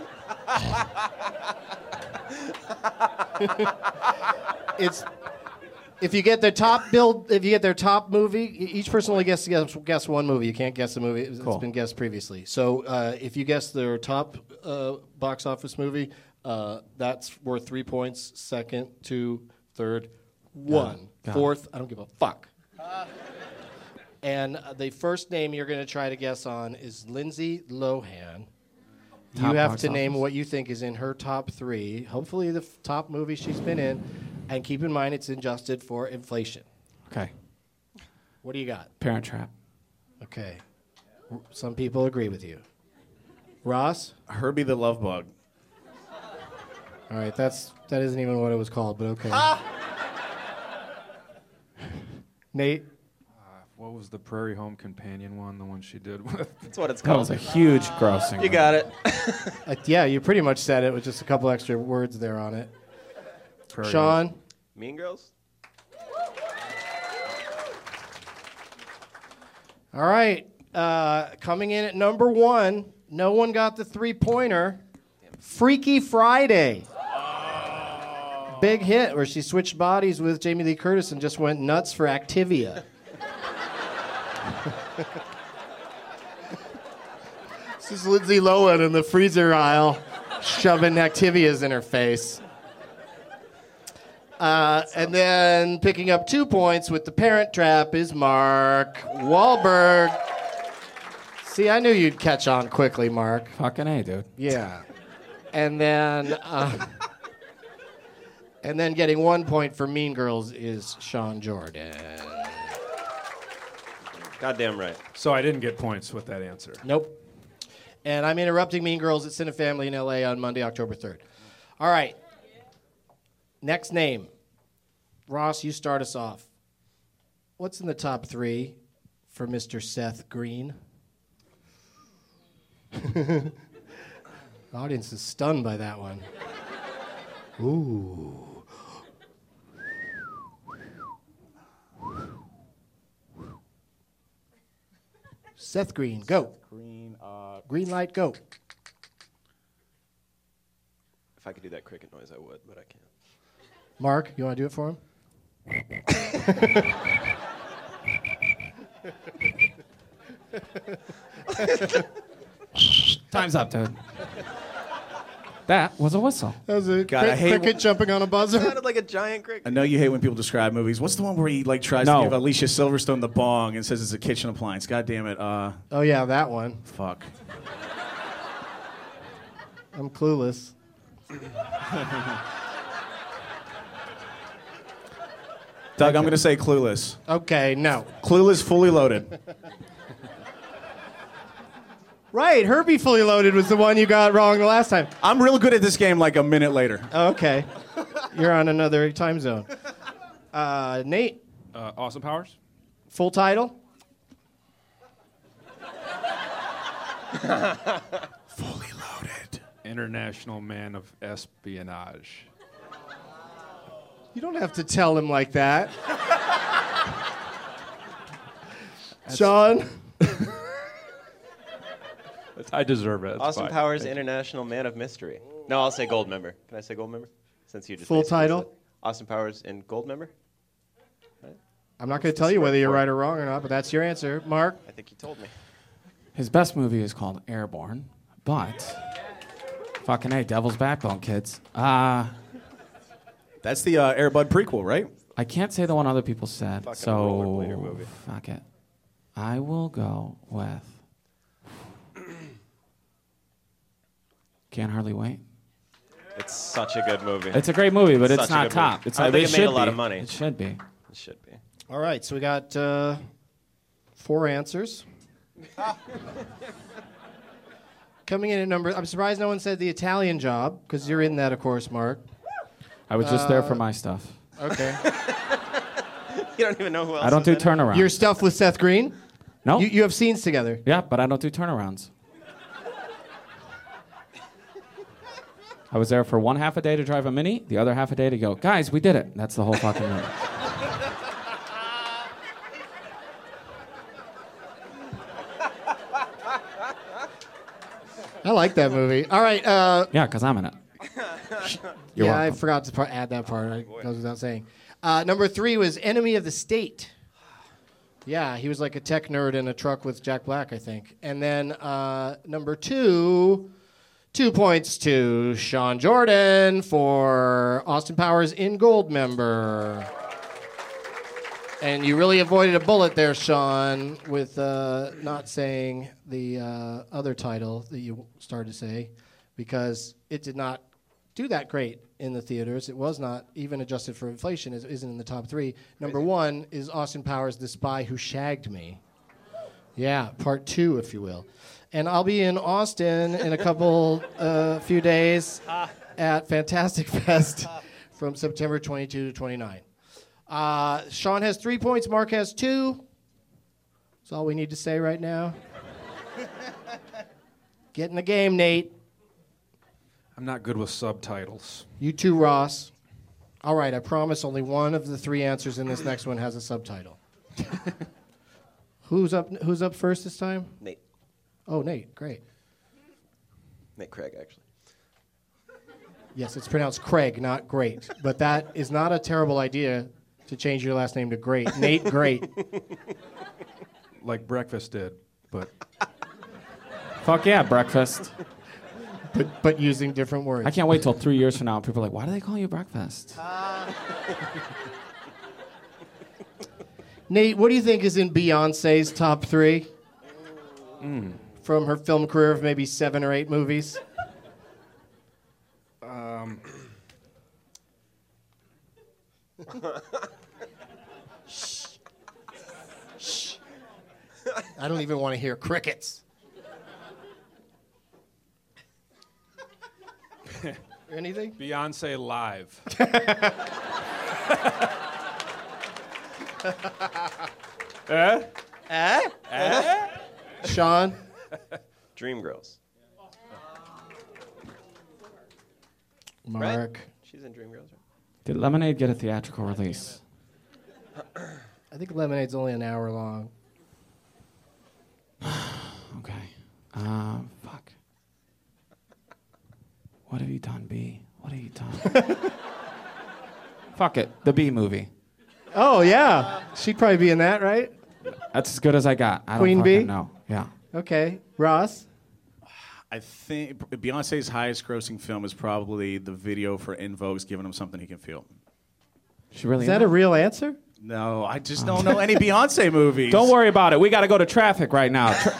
it's... If you get their top build, if you get their top movie, each person only gets to guess, guess one movie. You can't guess the movie. It's Cool. been guessed previously. So uh, if you guess their top uh, box office movie, uh, that's worth three points. Second, two, third, one. Got it. Fourth, I don't give a fuck. And uh, the first name you're going to try to guess on is Lindsay Lohan. Top you have box to name office. what you think is in her top three, hopefully the f- top movie she's been in, and keep in mind it's adjusted for inflation. Okay. What do you got? Parent Trap. Okay. R- Some people agree with you. Ross? Herbie the Love Bug. All right, that's that isn't even what it was called, but okay. Nate? What was the Prairie Home Companion one, the one she did with? That's what it's That called. was a huge grossing. You got it. Uh, yeah, you pretty much said it with just a couple extra words there on it. Prairie Sean? Mean Girls? All right. Uh, coming in at number one, no one got the three-pointer. Freaky Friday. Oh. Big hit where she switched bodies with Jamie Lee Curtis and just went nuts for Activia. This is Lindsay Lohan in the freezer aisle shoving Activias in her face. Uh, and then picking up two points with The Parent Trap is Mark Wahlberg. See, I knew you'd catch on quickly, Mark. Fucking A, dude. Yeah. And then, uh, and then getting one point for Mean Girls is Sean Jordan. Goddamn right. So I didn't get points with that answer. Nope. And I'm interrupting Mean Girls at Cinefamily in L A on Monday, October third. All right. Next name. Ross, you start us off. What's in the top three for Mister Seth Green? The audience is stunned by that one. Ooh. Seth Green, go. Green, uh, Green light, go. If I could do that cricket noise, I would, but I can't. Mark, you want to do it for him? Time's up, dude. That was a whistle. That was a God, cri- I hate cricket when- jumping on a buzzer. It sounded like a giant cricket. I know you hate when people describe movies. What's the one where he like tries No. to give Alicia Silverstone the bong and says it's a kitchen appliance? God damn it. Uh, Oh, yeah, that one. fuck. I'm clueless. Doug, I'm going to say Clueless. Okay, no. Clueless, fully loaded. Right, Herbie Fully Loaded was the one you got wrong the last time. I'm real good at this game like a minute later. Okay. You're on another time zone. Uh, Nate, Uh, Austin Powers? full title? Fully loaded. International Man of Espionage. You don't have to tell him like that. Sean? I deserve it. It's Austin fine. Powers, Thank you. International Man of Mystery. No, I'll say Goldmember. Can I say Goldmember? Since you just Full basically title? said Austin Powers and Goldmember. I'm not going to tell you whether you're right or wrong or not, but that's your answer. Mark? I think you told me. His best movie is called Airborne, but fucking A, Devil's Backbone, kids. Uh, That's the uh, Air Bud prequel, right? I can't say the one other people said, Fucking so rollerblader movie. fuck it. I will go with Can't Hardly Wait. It's such a good movie. It's a great movie, but Such it's a not good top. movie. It's I like, think it it made a should lot be. of money. It should be. It should be. All right, so we got uh, four answers. Coming in at number, I'm surprised no one said The Italian Job, because you're in that, of course, Mark. I was just there for Uh, my stuff. Okay. You don't even know who else. I don't is do in it? turnarounds. Your stuff with Seth Green? No. You, you have scenes together. Yeah, but I don't do turnarounds. I was there for one half a day to drive a Mini, the other half a day to go, guys, we did it. That's the whole fucking movie. I like that movie. All right. Uh, Yeah, because I'm in it. You're yeah, welcome. I forgot to par- add that part. I goes without saying. Uh, number three was Enemy of the State. Yeah, he was like a tech nerd in a truck with Jack Black, I think. And then uh, number two, two points to Sean Jordan for Austin Powers in Goldmember. And you really avoided a bullet there, Sean, with uh, not saying the uh, other title that you started to say, because it did not do that great in the theaters. It was not, even adjusted for inflation, it isn't in the top three. Number one is Austin Powers, The Spy Who Shagged Me. Yeah, part two, if you will. And I'll be in Austin in a couple, uh, few days at Fantastic Fest from September twenty-second to twenty-ninth. Uh, Sean has three points, Mark has two. That's all we need to say right now. Get in the game, Nate. I'm not good with subtitles. You too, Ross. All right, I promise only one of the three answers in this next one has a subtitle. Who's up Who's up first this time? Nate. Oh, Nate, great. Nate Craig, actually. Yes, it's pronounced Craig, not Great. But that is not a terrible idea to change your last name to Great. Nate Great. Like breakfast did, but... Fuck yeah, breakfast. But, but using different words. I can't wait till three years from now. People are like, why do they call you breakfast? Uh... Nate, what do you think is in Beyonce's top three? Mm. From her film career of maybe seven or eight movies? Um... Shh. Shh. I don't even want to hear crickets. Anything? Beyonce Live. Eh? Eh? Eh? Sean? Dreamgirls. Mark. Right? She's in Dreamgirls, right? Did Lemonade get a theatrical release? I think Lemonade's only an hour long. Okay. Uh, fuck. What have you done, B? What have you done? Fuck it. The B movie. Oh, yeah. She'd probably be in that, right? That's as good as I got. I Queen don't Bee? fucking know. Yeah. Okay. Ross? I think Beyonce's highest grossing film is probably the video for In Vogue's Giving Him Something He Can Feel. She really Is that a real answer? No, I just don't know any Beyonce movies. Don't worry about it. We got to go to traffic right now. Tra-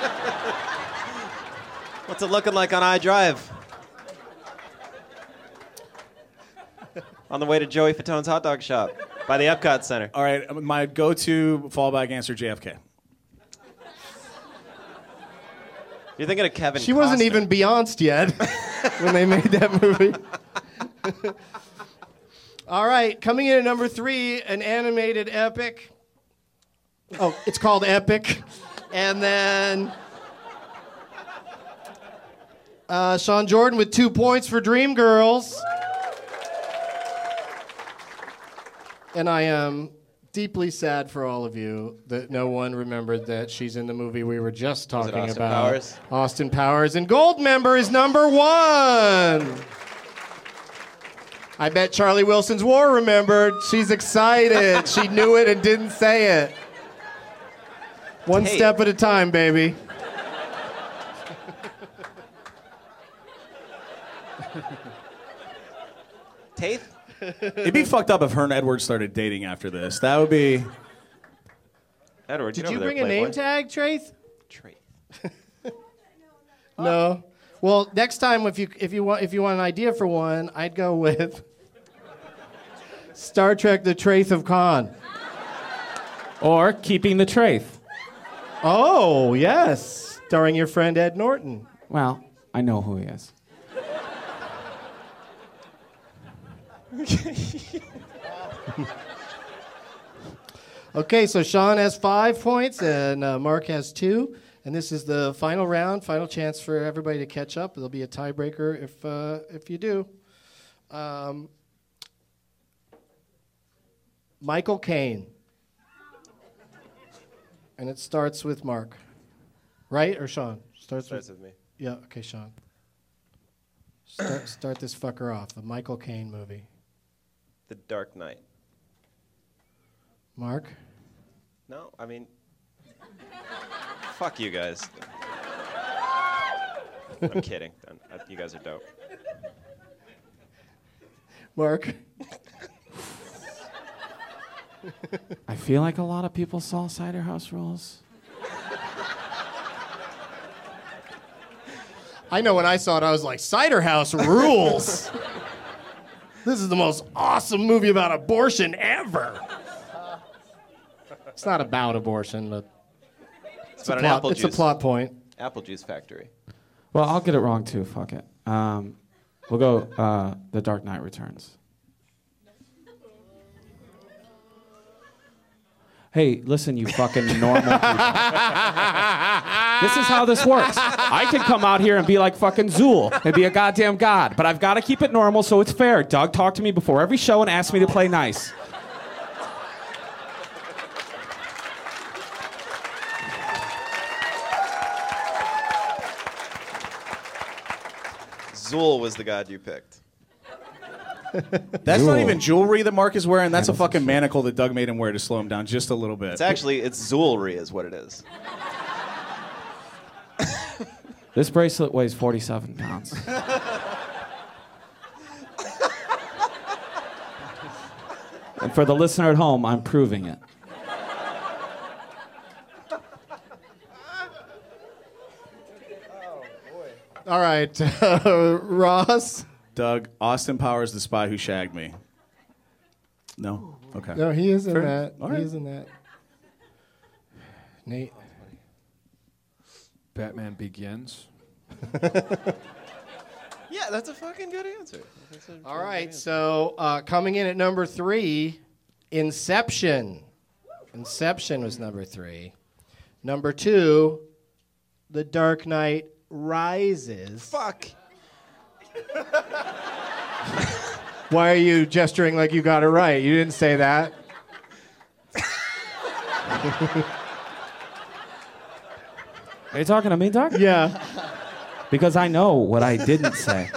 What's it looking like on iDrive? On the way to Joey Fatone's hot dog shop by the Epcot Center. All right, my go-to fallback answer, J F K. You're thinking of Kevin She wasn't Costner. even Beyonce yet when they made that movie. All right, coming in at number three, an animated epic. Oh, it's called Epic. And then uh, Sean Jordan with two points for Dreamgirls. And I am deeply sad for all of you that no one remembered that she's in the movie we were just Was it talking Austin about. Powers? Austin Powers. And Goldmember is number one. I bet Charlie Wilson's War remembered. She's excited. She knew it and didn't say it. One Hey. step at a time, baby. Taith? It'd be fucked up if her and Edward started dating after this. That would be... Edward, Did get you over there, bring a name Playboy. tag, Trace? Traith. No. Well, next time if you if you want if you want an idea for one, I'd go with Star Trek: The Traith of Khan. or Keeping the Traith. Oh, yes. Starring your friend Ed Norton. Well, I know who he is. Okay, so Sean has five points and uh, Mark has two. And this is the final round, final chance for everybody to catch up. There'll be a tiebreaker if uh, if you do. Um, Michael Caine. And it starts with Mark. Right, or Sean? Starts, Starts with me. Yeah, okay, Sean. Start, start this fucker off, a Michael Caine movie. The Dark Knight. Mark? No, I mean... Fuck you guys. I'm kidding. I'm- I- You guys are dope. Mark? I feel like a lot of people saw Cider House Rules. I know when I saw it, I was like, Cider House rules. This is the most awesome movie about abortion ever. It's not about abortion, but It's, it's, a, about plot, an apple it's juice. a plot point. Apple juice factory. Well, I'll get it wrong too. Fuck it. Um, we'll go uh, The Dark Knight Returns. Hey, listen, you fucking normal people. This is how this works. I can come out here and be like fucking Zool and be a goddamn god, but I've got to keep it normal so it's fair. Doug talked to me before every show and asked me to play nice. Zool was the god you picked. That's not even jewelry that Mark is wearing. That's a fucking manacle that Doug made him wear to slow him down just a little bit. It's actually, it's Zoolry is what it is. This bracelet weighs forty-seven pounds. And for the listener at home, I'm proving it. All right, uh, Ross. Doug, Austin Powers, the spy who shagged me. No? Okay. No, he is in Fair. that. All He right. is in that. Nate. Batman Begins. Yeah, that's a fucking good answer. That's a All fucking right, good answer. so uh, coming in at number three, Inception. Inception was number three. Number two, The Dark Knight Rises. Fuck. Why are you gesturing like you got it right? You didn't say that. Are you talking to me, Doug? Yeah. Because I know what I didn't say.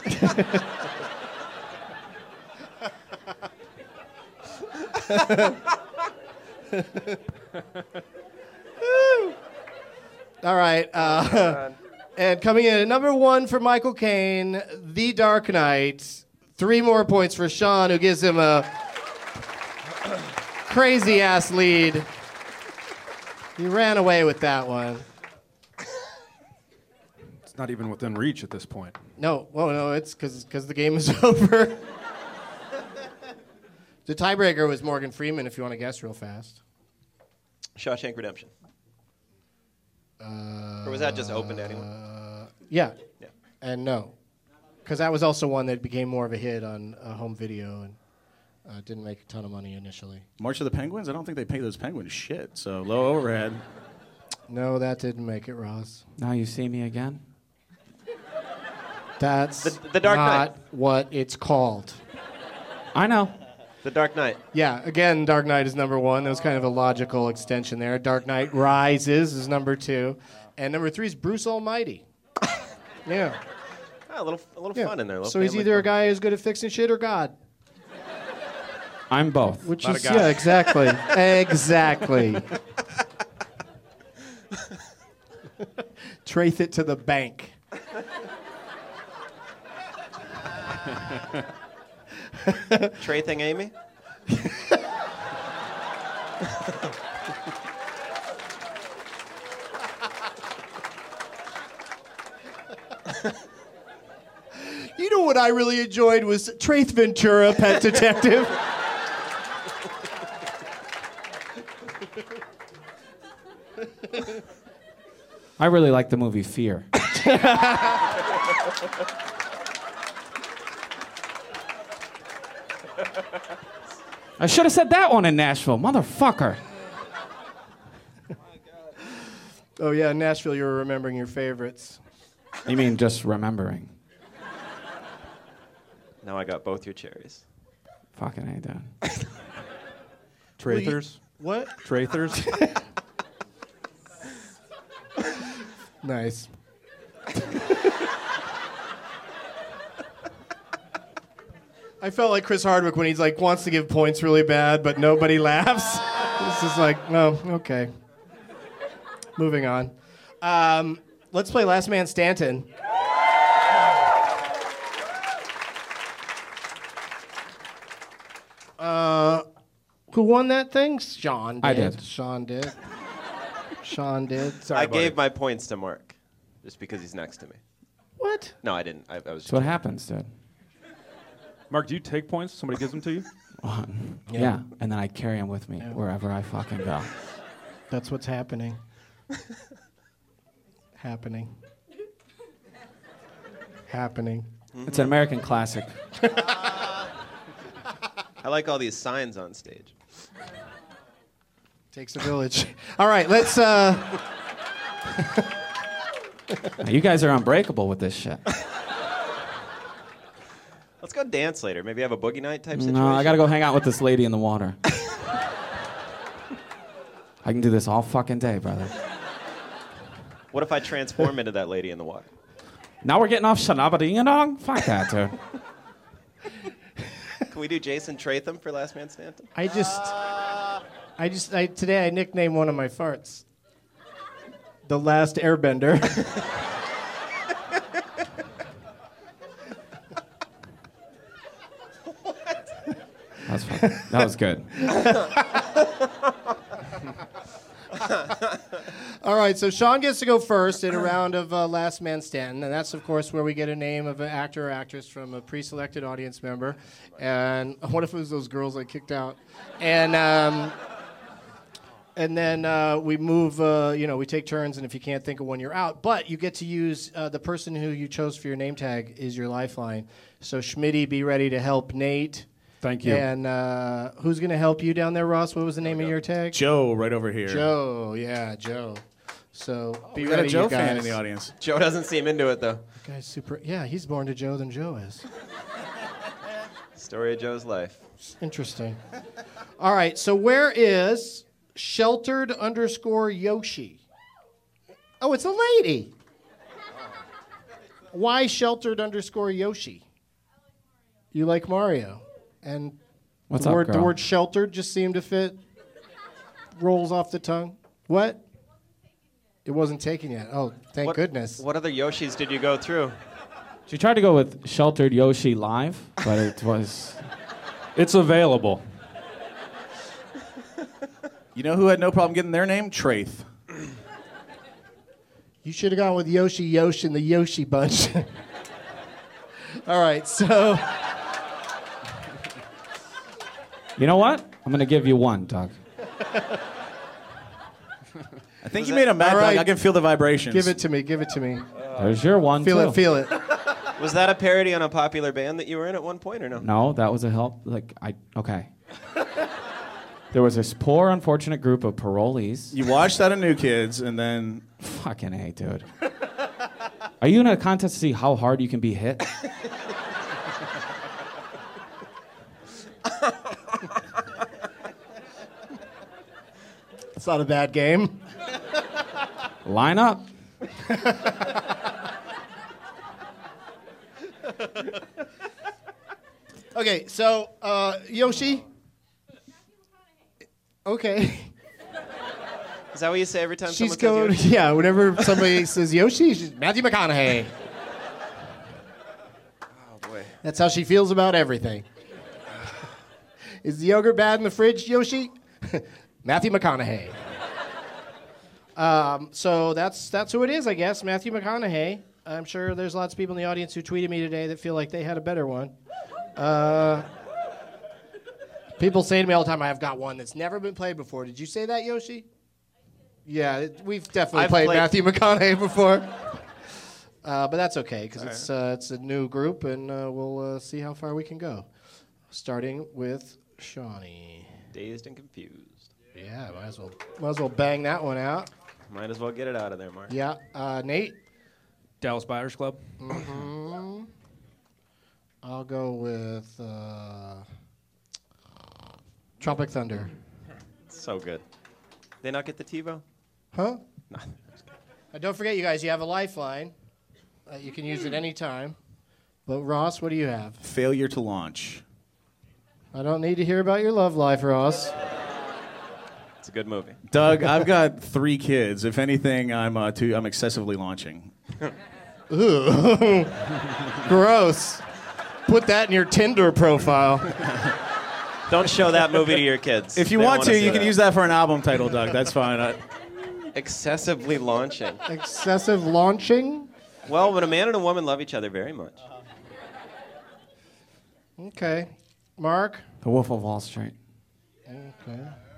All right. Uh, and coming in at number one for Michael Caine, The Dark Knight. Three more points for Sean, who gives him a crazy-ass lead. He ran away with that one. It's not even within reach at this point. No, well, no, it's because the game is over. The tiebreaker was Morgan Freeman, if you want to guess real fast. Shawshank Redemption. Uh, or was that just open to anyone? Yeah. Yeah. And no. Because that was also one that became more of a hit on uh, home video and uh, didn't make a ton of money initially. March of the Penguins? I don't think they pay those penguins shit, so low overhead. No, that didn't make it, Ross. Now you see me again? That's The- The Dark not Knight. what it's called. I know. The Dark Knight. Yeah, again, Dark Knight is number one. That was kind of a logical extension there. Dark Knight Rises is number two. And number three is Bruce Almighty. Yeah. Ah, a little, a little yeah. fun in there. a little So he's family either a fun. guy who's good at fixing shit or God. I'm both. Which Not a is, guy. yeah, exactly. Exactly. Trace it to the bank. Trey thing, Amy? You know what I really enjoyed was Trace Ventura, Pet Detective. I really like the movie Fear. I should have said that one in Nashville, motherfucker. Oh, yeah, in Nashville, you were remembering your favorites. You mean just remembering? Now I got both your cherries. Fucking A, dude. Traithers. What? Traithers. Nice. I felt like Chris Hardwick when he's like wants to give points really bad, but nobody laughs. This is like, no, okay. Moving on. Um, let's play Last Man Stanton. Uh, who won that thing? Sean did. I did. Sean did. Sean did. I gave my points to Mark, just because he's next to me. What? No, I didn't. I, I was. That's what happens, dude. Mark, do you take points? Somebody gives them to you? Yeah. And then I carry them with me wherever I fucking go. That's what's happening. happening. Happening. It's an American classic. I like all these signs on stage. Takes a village. All right, let's. Uh... You guys are unbreakable with this shit. Let's go dance later. Maybe have a boogie night type situation. No, I gotta go hang out with this lady in the water. I can do this all fucking day, brother. What if I transform into that lady in the water? Now we're getting off Shanabading-a-dong? Fuck that, dude. Can we do Jason Tratham for Last Man Standing? I just, I just, I, today I nicknamed one of my farts the Last Airbender. That was fucking, that was good. All right, so Sean gets to go first in a round of uh, Last Man Standing, and that's, of course, where we get a name of an actor or actress from a pre-selected audience member. And what if it was those girls I kicked out? And um, and then uh, we move, uh, you know, we take turns, and if you can't think of one, you're out. But you get to use uh, the person who you chose for your name tag is your lifeline. So Schmitty, be ready to help Nate. Thank you. And uh, who's going to help you down there, Ross? What was the name of your tag? Joe, right over here. Joe, yeah, Joe. So Oh, be we got ready, a Joe you guys. fan in the audience. Joe doesn't seem into it, though. Guy's super. Yeah, he's more into Joe than Joe is. Story of Joe's life. Interesting. All right, so where is sheltered underscore Yoshi? Oh, it's a lady. Why sheltered underscore Yoshi? You like Mario. And What's the, up, word, the girl? word sheltered just seemed to fit. Rolls off the tongue. What? It wasn't taken yet. Oh, thank What- goodness. What other Yoshis did you go through? She tried to go with Sheltered Yoshi Live, but it was... It's available. You know who had no problem getting their name? Traith. You should have gone with Yoshi Yosh and the Yoshi Bunch. All right, so... You know what? I'm going to give you one, Doug. I think you made a mad All dog. right. I can feel the vibrations. Give it to me, give it to me. There's your one, Feel too. it, feel it. Was that a parody on a popular band that you were in at one point, or no? No, that was a help. Like, I... Okay. There was this poor, unfortunate group of parolees. You watched that in New Kids, and then... Fucking A, dude. Are you in a contest to see how hard you can be hit? It's not a bad game. Line up. Okay, so uh, Yoshi. Okay. Is that what you say every time She's someone going. says Yoshi? Yeah, whenever somebody says Yoshi, she's Matthew McConaughey. Oh, boy. That's how she feels about everything. Is the yogurt bad in the fridge, Yoshi? Matthew McConaughey. Um, so that's that's who it is, I guess. Matthew McConaughey. I'm sure there's lots of people in the audience who tweeted me today that feel like they had a better one. Uh, people say to me all the time, "I've got one that's never been played before." Did you say that, Yoshi? Yeah, it, we've definitely I've played, played- Matthew McConaughey before. Uh, but that's okay because it's uh, it's a new group, and uh, we'll uh, see how far we can go. Starting with Shawnee. Dazed and confused. Yeah, might as well might as well bang that one out. Might as well get it out of there, Mark. Yeah, uh, Nate. Dallas Buyers Club. Mm-hmm. I'll go with uh, Tropic Thunder. So good. They not get the TiVo? Huh? No. Uh, don't forget, you guys, you have a lifeline. Uh, you can use it any time. But Ross, what do you have? Failure to launch. I don't need to hear about your love life, Ross. It's a good movie. Doug, I've got three kids. If anything, I'm uh, too, I'm excessively launching. Ooh. Gross. Put that in your Tinder profile. Don't show that movie to your kids. If you They don't want wanna to, see you can that. use that for an album title, Doug. That's fine. I, Excessively launching. Excessive launching? Well, when a man and a woman love each other very much. Okay. Mark? The Wolf of Wall Street. Okay.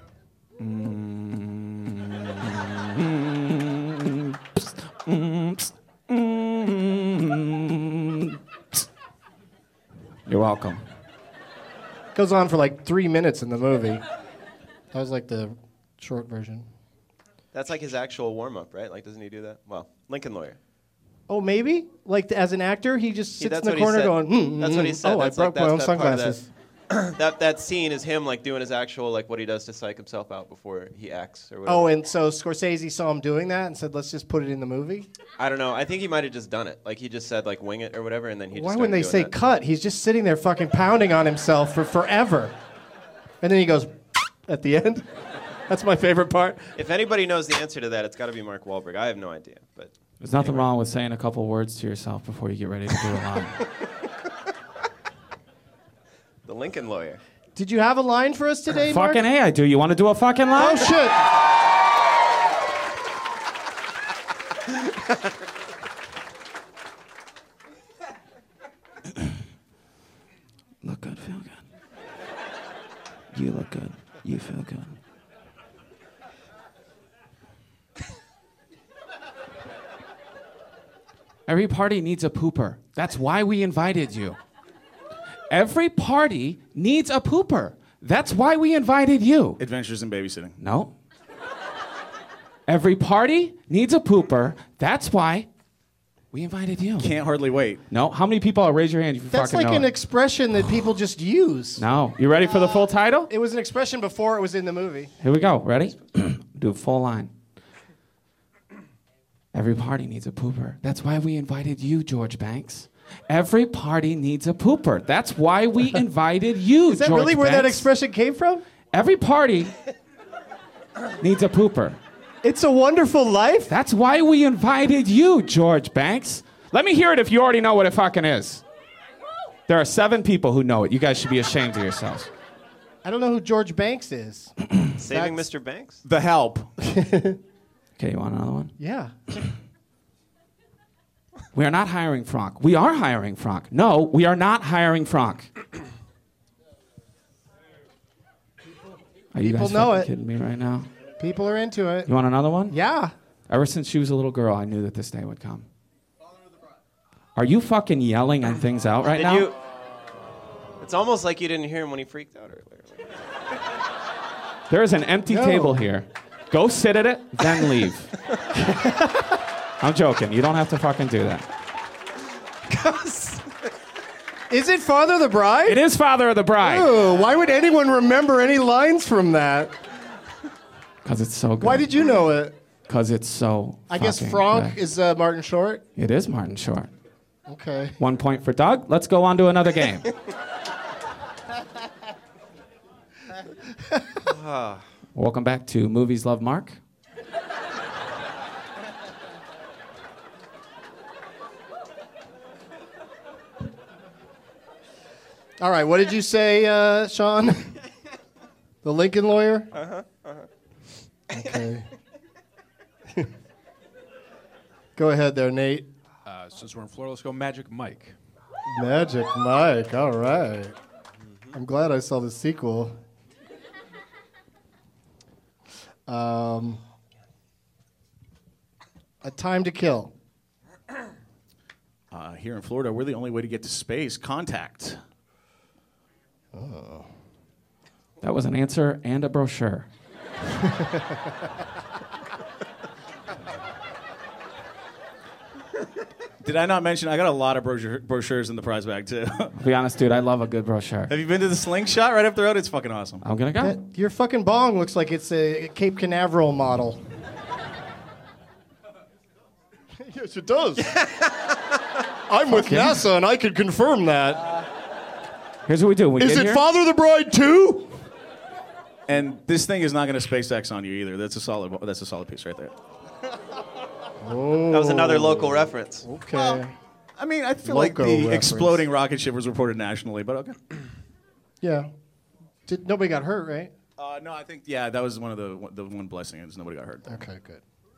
You're welcome. Goes on for like three minutes in the movie. That was like the short version. That's like his actual warm-up, right? Like, doesn't he do that? Well, Lincoln Lawyer. Oh, maybe? Like, as an actor, he just Yeah, sits that's in what the he corner said. going, hmm, That's hmm, what he said. oh, That's I like, broke my own that's that part of sunglasses. That, that that scene is him like doing his actual like what he does to psych himself out before he acts or whatever. Oh, and so Scorsese saw him doing that and said, let's just put it in the movie? I don't know. I think he might have just done it. Like he just said like wing it or whatever, and then he. Just Why wouldn't they started say doing that. cut? He's just sitting there fucking pounding on himself for forever. And then he goes at the end. That's my favorite part. If anybody knows the answer to that, it's got to be Mark Wahlberg. I have no idea, but. There's nothing wrong with saying a couple words to yourself before you get ready to do a line. The Lincoln Lawyer. Did you have a line for us today, Mark? Fucking A, I do. You want to do a fucking line? Oh, shit. Look good, feel good. You look good. You feel good. Every party needs a pooper. That's why we invited you. Every party needs a pooper. That's why we invited you. Adventures in Babysitting. No. Every party needs a pooper. That's why we invited you. Can't hardly wait. No. How many people? Raise your hand if you That's fucking like know an it. expression that people just use. No. You ready for the full title? It was an expression before it was in the movie. Here we go. Ready? Do a full line. Every party needs a pooper. That's why we invited you, George Banks. Every party needs a pooper. That's why we invited you, Is that George really where that Banks. expression came from? Every party needs a pooper. It's a Wonderful Life? That's why we invited you, George Banks. Let me hear it if you already know what it fucking is. There are seven people who know it. You guys should be ashamed of yourselves. I don't know who George Banks is. Saving That's- Mister Banks. The Help. Okay, you want another one? Yeah. We are not hiring Franck. We are hiring Franck. No, we are not hiring Franck. Are you People guys know fucking it. kidding me right now? People are into it. You want another one? Yeah. Ever since she was a little girl, I knew that this day would come. Are you fucking yelling on things out right Did now? you? It's almost like you didn't hear him when he freaked out earlier. There is an empty No. table here. Go sit at it, then leave. I'm joking. You don't have to fucking do that. Is it Father of the Bride? It is Father of the Bride. Ew, why would anyone remember any lines from that? Because it's so good. Why did you know it? Because it's so I guess fucking Franck good. is uh, Martin Short. It is Martin Short. Okay. One point for Doug. Let's go on to another game. Welcome back to Movies Love Mark. All right, what did you say, uh, Sean? The Lincoln Lawyer? Uh-huh, uh-huh. Okay. Go ahead there, Nate. Uh, since we're in Florida, let's go Magic Mike. Magic Mike, all right. I'm glad I saw the sequel. Um, A Time to Kill. Uh, here in Florida, we're the only way to get to space. Contact. Oh. That was an answer and a brochure. Did I not mention I got a lot of brochure, brochures in the prize bag too? I'll be honest, dude, I love a good brochure. Have you been to the Slingshot right up the road? It's fucking awesome. I'm gonna go. That- your fucking bong looks like it's a Cape Canaveral model. Yes, it does. I'm with yeah. NASA, and I could confirm that. Here's what we do. We Is get it here, Father the Bride too? And this thing is not going to space X on you either. That's a solid. That's a solid piece right there. Oh. That was another local reference. Okay. I mean, I feel like Loco the reference. exploding rocket ship was reported nationally, but okay. Yeah. Did, nobody got hurt, right? Uh, no, I think yeah, that was one of the the one blessing is nobody got hurt. Okay, good.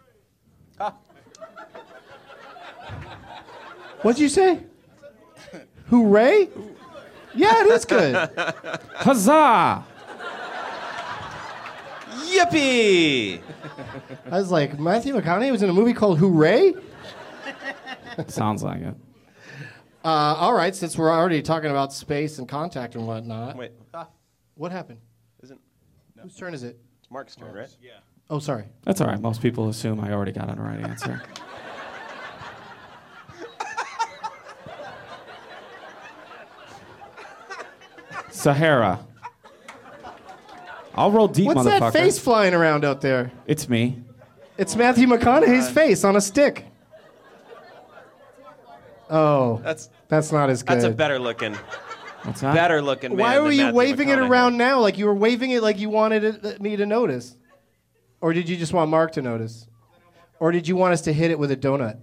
What'd you say? Hooray? Yeah, it is good. Huzzah! Yippee! I was like, Matthew McConaughey was in a movie called Hooray? Sounds like it. Uh, all right, since we're already talking about space and contact and whatnot. Wait. Ah, What happened? isn't Whose turn is it? Mark's turn, right? Yeah. Oh, sorry. That's all right. Most people assume I already got the right answer. Sahara. I'll roll deep, What's motherfucker. that face flying around out there? It's me. It's Matthew McConaughey's face on a stick. Oh, That's that's not as good. That's a better looking, What's that? better looking man. Why were than you Matthew waving it McConaughey. around now? Like you were waving it like you wanted it, me to notice, or did you just want Mark to notice, or did you want us to hit it with a donut?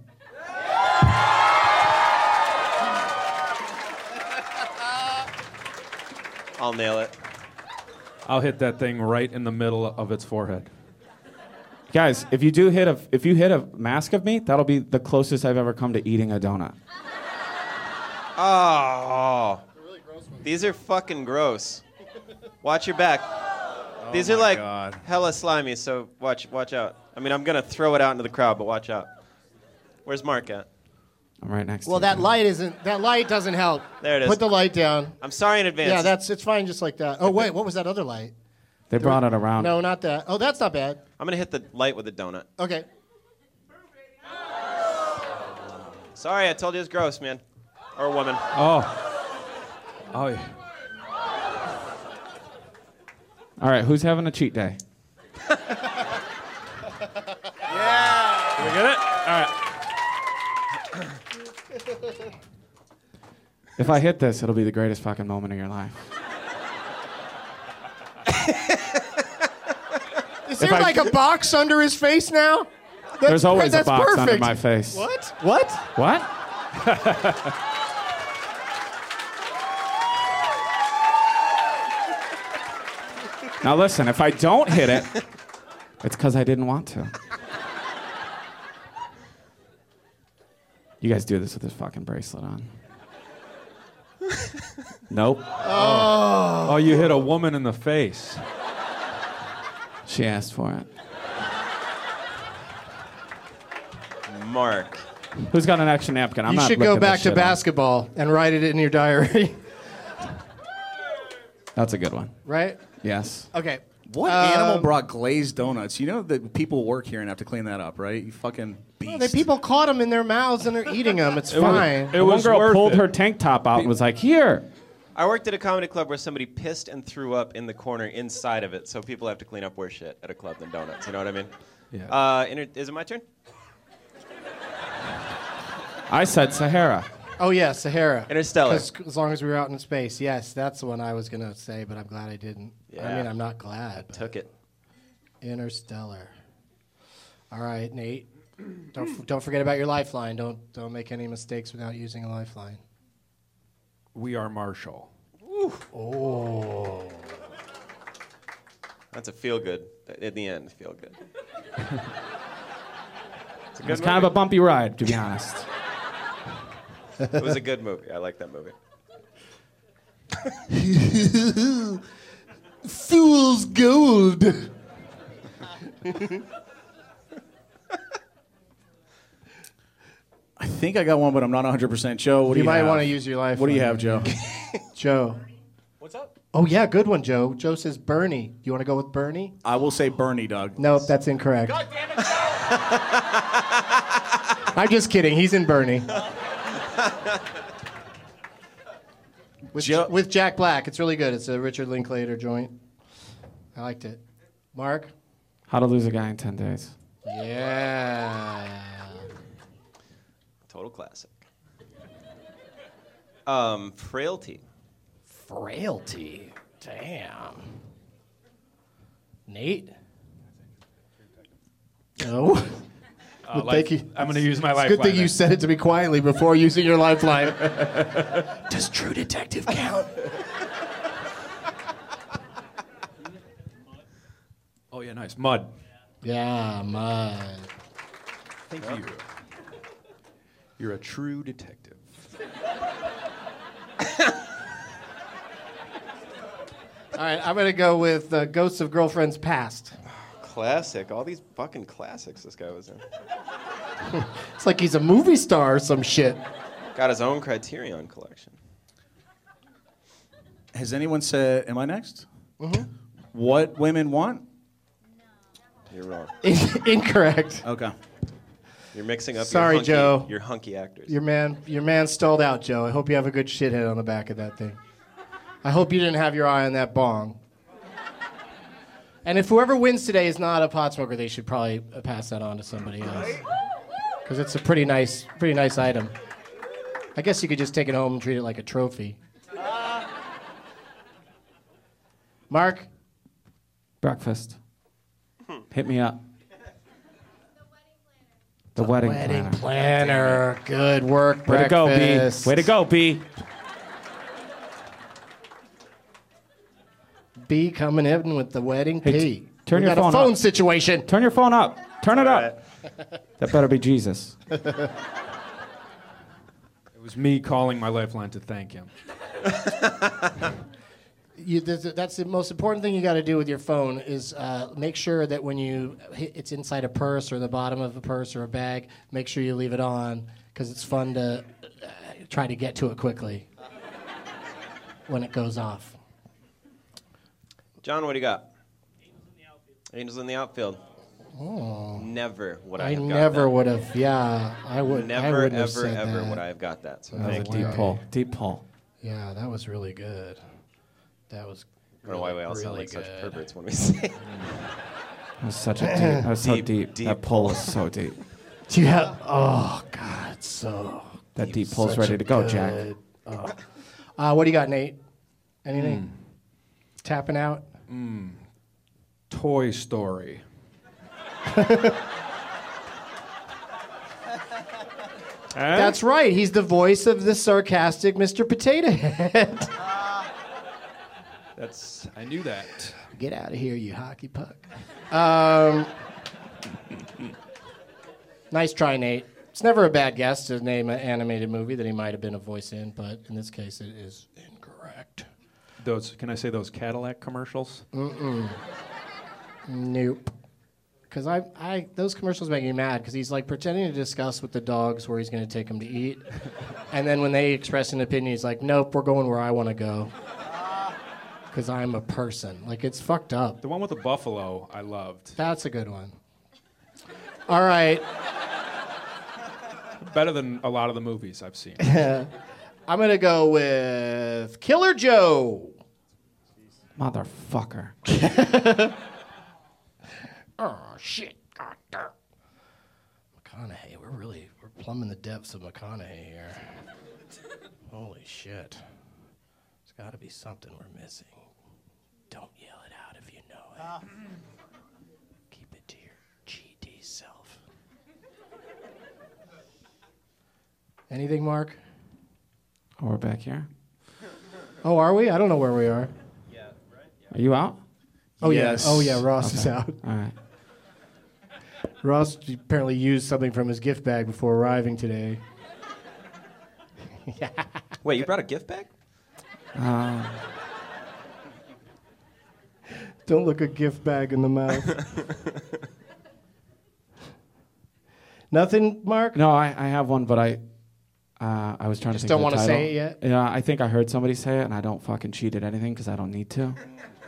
I'll nail it. I'll hit that thing right in the middle of its forehead. Guys, if you do hit a if you hit a mask of me, that'll be the closest I've ever come to eating a donut. Oh. These are fucking gross. Watch your back. These are my like God. hella slimy, so watch watch out. I mean, I'm gonna throw it out into the crowd, but watch out. Where's Mark at? I'm right next Well, to you. that light isn't. That light doesn't help. There it is. Put the light down. I'm sorry in advance. Yeah, that's it's fine just like that. Oh wait, what was that other light? They brought it around. No, not that. Oh, that's not bad. I'm gonna hit the light with a donut. Okay. Sorry, I told you it's gross, man. Or woman. Oh. Oh, yeah. All right, who's having a cheat day? Did we get it? All right. If I hit this, it'll be the greatest fucking moment of your life. Is If there I- like a box under his face now? That's, There's always that's a box perfect. under my face. What? What? What? Now listen, if I don't hit it, it's because I didn't want to. You guys do this with this fucking bracelet on. Nope. Oh. Oh, you hit a woman in the face. She asked for it. Mark. Who's got an extra napkin? I'm you not should go licking back this to shit off. basketball and write it in your diary. That's a good one. Right? Yes. Okay. What Um, animal brought glazed donuts? You know that people work here and have to clean that up, right? You fucking beast. Well, the people caught them in their mouths and they're eating them. It's It was- fine. It One girl pulled her tank top out and was like, "Here." I worked at a comedy club where somebody pissed and threw up in the corner inside of it, so people have to clean up worse shit at a club than donuts. You know what I mean? Yeah. Uh, inter- is it my turn? I said Sahara. Oh, yeah, Sahara. Interstellar. 'Cause as long as we were out in space. Yes, that's the one I was going to say, but I'm glad I didn't. I Yeah. mean, I'm not glad. but- Took it. Interstellar. All right, Nate. Don't f- don't forget about your lifeline. Don't don't make any mistakes without using a lifeline. We are Marshall. Oh. That's a feel good. At the end, feel good. It's a good It's kind of a bumpy ride, to be honest. It was a good movie. I like that movie. Fool's gold. I think I got one, but I'm not one hundred percent. Joe, what do You you might have? wanna use your lifeline. What do you have, Joe? Joe. What's up? Oh, yeah, good one, Joe. Joe says Bernie. You want to go with Bernie? I will say Bernie, Doug. Nope, that's incorrect. God damn it, I'm just kidding. He's in Bernie. with, Joe- with Jack Black. It's really good. It's a Richard Linklater joint. I liked it. Mark? How to Lose a Guy in ten days. Yeah. Total classic. Um, Frailty. Frailty. Damn. Nate? No. Uh, Well, life- thank you. I'm going to use my It's a lifeline. good thing you then. said it to me quietly before using your lifeline. Does True Detective count? Oh, yeah, nice. Mud. Yeah, mud. Thank you. You're a true detective. All right, I'm going to go with uh, Ghosts of Girlfriends Past. Classic. All these fucking classics this guy was in. It's like he's a movie star or some shit. Got his own Criterion collection. Has anyone said, am I next? Mm-hmm. What women want? You're wrong. Incorrect. Okay. You're mixing up Sorry, your hunky, Joe. your hunky actors. Your man, your man stalled out, Joe. I hope you have a good shithead on the back of that thing. I hope you didn't have your eye on that bong. And if whoever wins today is not a pot smoker, they should probably pass that on to somebody else. Because it's a pretty nice, pretty nice item. I guess you could just take it home and treat it like a trophy. Mark? Breakfast. Hit me up. The wedding, Wedding planner. planner. Good work, Way to go, B. breakfast. Way to go, B. B coming in with the wedding Hey, P. t- turn we your got phone a phone up. situation. Turn your phone up. Turn it All up. That better be Jesus. It was me calling my lifeline to thank him. You, that's, that's the most important thing you got to do with your phone is uh, make sure that when you hit, it's inside a purse or the bottom of a purse or a bag, make sure you leave it on because it's fun to uh, try to get to it quickly when it goes off. John, what do you got? Angels in the outfield. Oh. Never would I, I have got never that. would have. Yeah, I would. Never, I wouldn't have ever, said ever that. would I have got that. So That was a thank deep you. pull. Deep pull. Yeah, that was really good. That was. I don't know why we all really sound like such good. perverts when we say. That was such a deep. That was so Deep, deep. deep That pull is so deep. Do you have? Oh God, so. That deep pull's Such ready a to go, Jack. good- oh. Uh, what do you got, Nate? Anything? Tapping out? Mm. Toy Story. That's right. He's the voice of the sarcastic Mister Potato Head. That's. I knew that. Get out of here, you hockey puck. Um, nice try, Nate. It's never a bad guess to name an animated movie that he might have been a voice in, but in this case, it is incorrect. Those. Can I say those Cadillac commercials? Mm-mm. Nope. Because I, I, those commercials make me mad because he's like pretending to discuss with the dogs where he's going to take them to eat, and then when they express an opinion, he's like, "Nope, we're going where I want to go." Because I'm a person. Like, it's fucked up. The one with the buffalo, I loved. That's a good one. All right. Better than a lot of the movies I've seen. I'm going to go with Killer Joe. Motherfucker. Oh, shit. God damn. McConaughey. We're really, we're plumbing the depths of McConaughey here. Holy shit. There's got to be something we're missing. Don't yell it out if you know it. Keep it to your G D self. Anything, Mark? Oh, we're back here. Oh, are we? I don't know where we are. Are you out? Oh, Yes. yeah. Oh, yeah. Ross is Okay. out. All right. Ross apparently used something from his gift bag before arriving today. Wait, you brought a gift bag? Um, Don't look a gift bag in the mouth. Nothing, Mark? no, I, I have one, but I uh, I was trying Just to think don't of the wanna say title. it yet? Yeah, I think I heard somebody say it, and I don't fucking cheat at anything because I don't need to.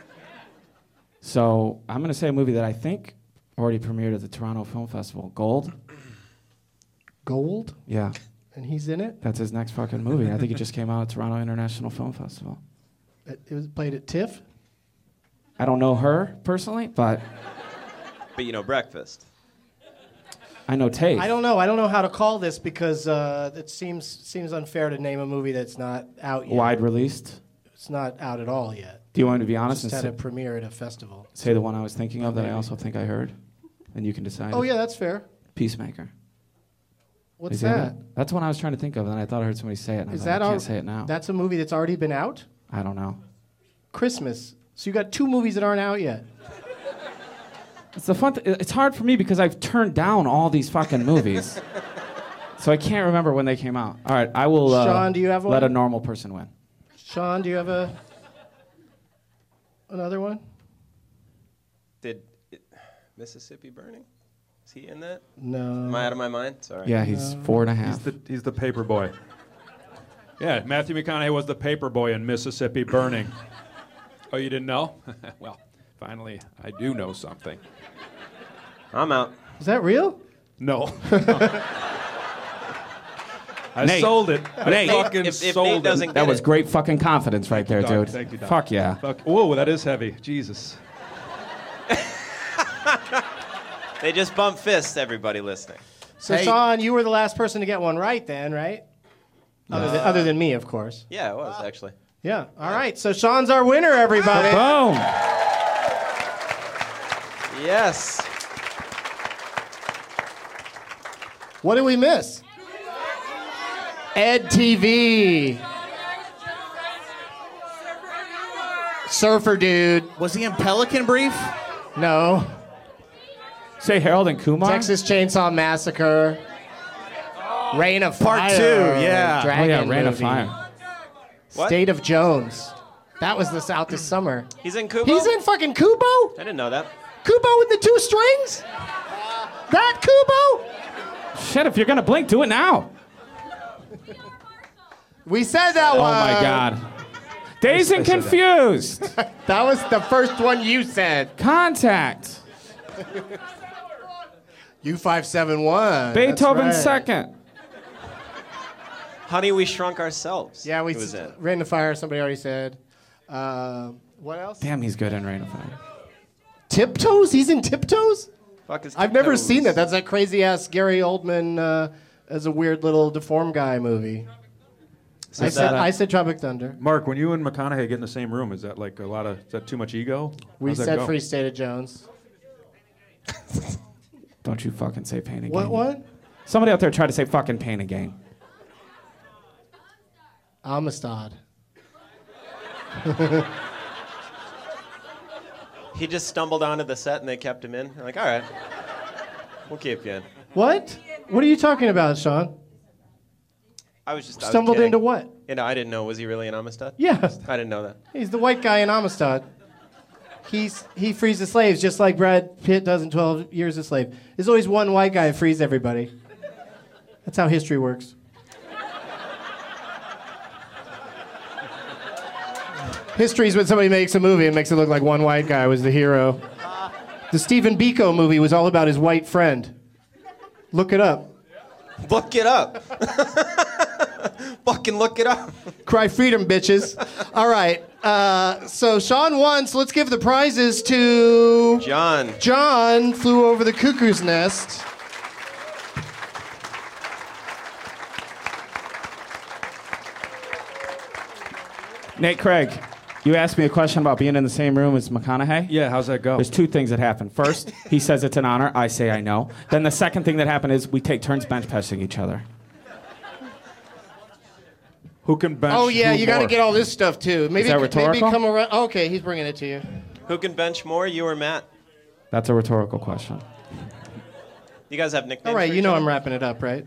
So I'm going to say a movie that I think already premiered at the Toronto Film Festival. Gold? Gold? Yeah. And he's in it? That's his next fucking movie. I think it just came out at Toronto International Film Festival. It it was played at TIFF? I don't know her personally, but But you know, breakfast. I know Tate. I don't know. I don't know how to call this because uh, it seems seems unfair to name a movie that's not out yet. Wide released. It's not out at all yet. Do you want me to be honest Just and had say, a premiere at a festival. say the one I was thinking of that I also think I heard? And you can decide. Oh, if- yeah, that's fair. Peacemaker. What's Is he in that? it? That's one I was trying to think of, and then I thought I heard somebody say it, and I Is was that like, I al- can't say it now. That's a movie that's already been out? I don't know. Christmas. So you got two movies that aren't out yet. It's the fun. Th- it's hard for me because I've turned down all these fucking movies, so I can't remember when they came out. All right, I will. Uh, Sean, do you have let one? a normal person win. Sean, do you have a another one? Did it, Mississippi Burning? Is he in that? No. Am I out of my mind? Sorry. Yeah, he's four and a half. He's the, he's the paper boy. Yeah, Matthew McConaughey was the paper boy in Mississippi Burning. Oh, you didn't know? Well, finally, I do know something. I'm out. Is that real? No. I Nate. sold it. I Nate. fucking If- if sold Nate it. doesn't That get was it. great fucking confidence right there, Doc. dude. Thank you, Doc. Fuck yeah. Fuck. Whoa, that is heavy. Jesus. They just bump fists, everybody listening. So, Hey. Sean, you were the last person to get one right then, right? Other, than, other than me, of course. Yeah, it was, actually. Yeah. All right. So, Sean's our winner, everybody. Boom. Yes. What did we miss? Ed T V. Surfer dude. Was he in Pelican Brief? No. Say Harold and Kumar. Texas Chainsaw Massacre. Reign of Part Fire. two, yeah. Dragon Oh yeah, Rain of movie. Fire. What? State of Jones. That was this out this summer. He's in Kubo? He's in fucking Kubo? I didn't know that. Kubo with the two strings? That Kubo? Shit, if you're gonna blink, do it now. We said that Oh one. my God. Dazed and I said that. confused. That was the first one you said. Contact. U five seven one. Beethoven That's right. second. Honey, We Shrunk Ourselves. Yeah, we Who was it? Rain of Fire, somebody already said. Um, what else? Damn, he's good in Rain of Fire. Tiptoes? He's in Tiptoes? Fuck is I've never Tiptoes? seen that. That's that crazy ass Gary Oldman uh, as a weird little deformed guy movie. I said, I said Tropic Thunder. Mark, when you and McConaughey get in the same room, is that like a lot of, is that too much ego? We How's that said go? Free State of Jones. Don't you fucking say Pain Again. What, what? Somebody out there tried to say fucking Pain Again. Amistad. He just stumbled onto the set and they kept him in. They're like, all right, we'll keep you in. What? What are you talking about, Sean? I was just I was Stumbled kidding. into what? You know, I didn't know. Was he really in Amistad? Yeah. I didn't know that. He's the white guy in Amistad. He's he frees the slaves just like Brad Pitt does in twelve Years a Slave. There's always one white guy who frees everybody. That's how history works. History is when somebody makes a movie and makes it look like one white guy was the hero. The Stephen Biko movie was all about his white friend. Look it up. Look it up. Fucking look it up. Cry freedom, bitches. All right. Uh, so Sean won, so let's give the prizes to... John. John flew over the cuckoo's nest. Nate Craig, you asked me a question about being in the same room as McConaughey. Yeah, how's that go? There's two things that happen. First, he says it's an honor. I say I know. Then the second thing that happened is we take turns bench pressing each other. Who can bench? Oh, yeah, who you got to more? get all this stuff, too. Maybe, that maybe rhetorical? come around. Okay, he's bringing it to you. Who can bench more, you or Matt? That's a rhetorical question. You guys have nicknames. All right, for you each know other? I'm wrapping it up, right?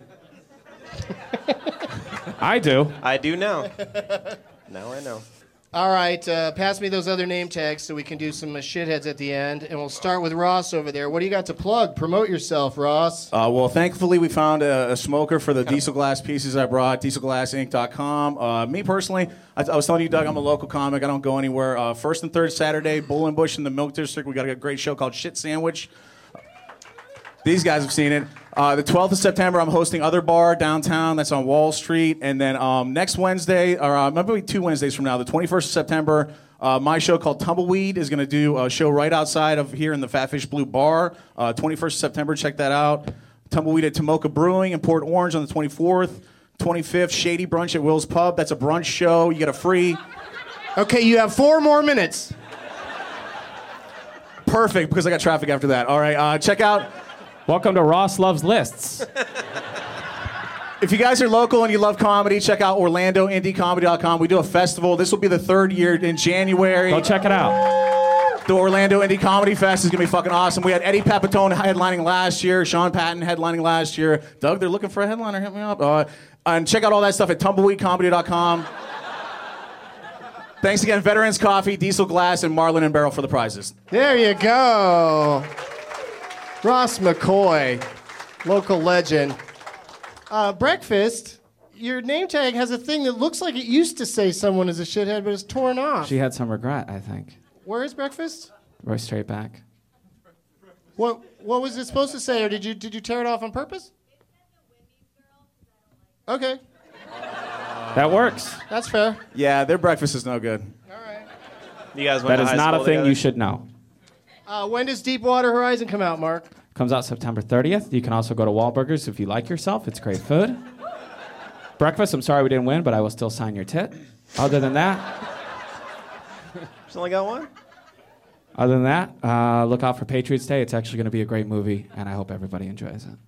I do. I do now. Now I know. All right, uh, pass me those other name tags so we can do some uh, shitheads at the end. And we'll start with Ross over there. What do you got to plug? Promote yourself, Ross. Uh, well, thankfully, we found a, a smoker for the diesel glass pieces I brought, diesel glass inc dot com. Uh, me personally, I, I was telling you, Doug, I'm a local comic. I don't go anywhere. Uh, first and third Saturday, Bull and Bush in the Milk District. We got a great show called Shit Sandwich. These guys have seen it. Uh, the twelfth of September, I'm hosting Other Bar downtown. That's on Wall Street. And then um, next Wednesday, or uh, maybe two Wednesdays from now, the twenty-first of September, uh, my show called Tumbleweed is going to do a show right outside of here in the Fat Fish Blue Bar. Uh, twenty-first of September, check that out. Tumbleweed at Tomoka Brewing in Port Orange on the twenty-fourth. twenty-fifth, Shady Brunch at Will's Pub. That's a brunch show. You get a free... Okay, you have four more minutes. Perfect, because I got traffic after that. All right, uh, check out... Welcome to Ross Loves Lists. If you guys are local and you love comedy, check out Orlando Indie Comedy dot com. We do a festival. This will be the third year in January. Go check it out. The Orlando Indie Comedy Fest is going to be fucking awesome. We had Eddie Pepitone headlining last year, Sean Patton headlining last year. Doug, they're looking for a headliner. Hit me up. Uh, and check out all that stuff at Tumbleweed Comedy dot com. Thanks again, Veterans Coffee, Diesel Glass, and Marlin and Barrel for the prizes. There you go. Ross McCoy, local legend. Uh, breakfast, your name tag has a thing that looks like it used to say someone is a shithead, but it's torn off. She had some regret, I think. Where is breakfast? Right straight back. What What was it supposed to say, or did you did you tear it off on purpose? Okay, That works. that's fair. Yeah, their breakfast is no good. You guys went That to is high not a school thing together? you should know. Uh, when does Deepwater Horizon come out, Mark? Comes out September thirtieth. You can also go to Wahlburgers if you like yourself. It's great food. Breakfast, I'm sorry we didn't win, but I will still sign your tit. Other than that, Just only got one? other than that, uh, look out for Patriots Day. It's actually going to be a great movie, and I hope everybody enjoys it.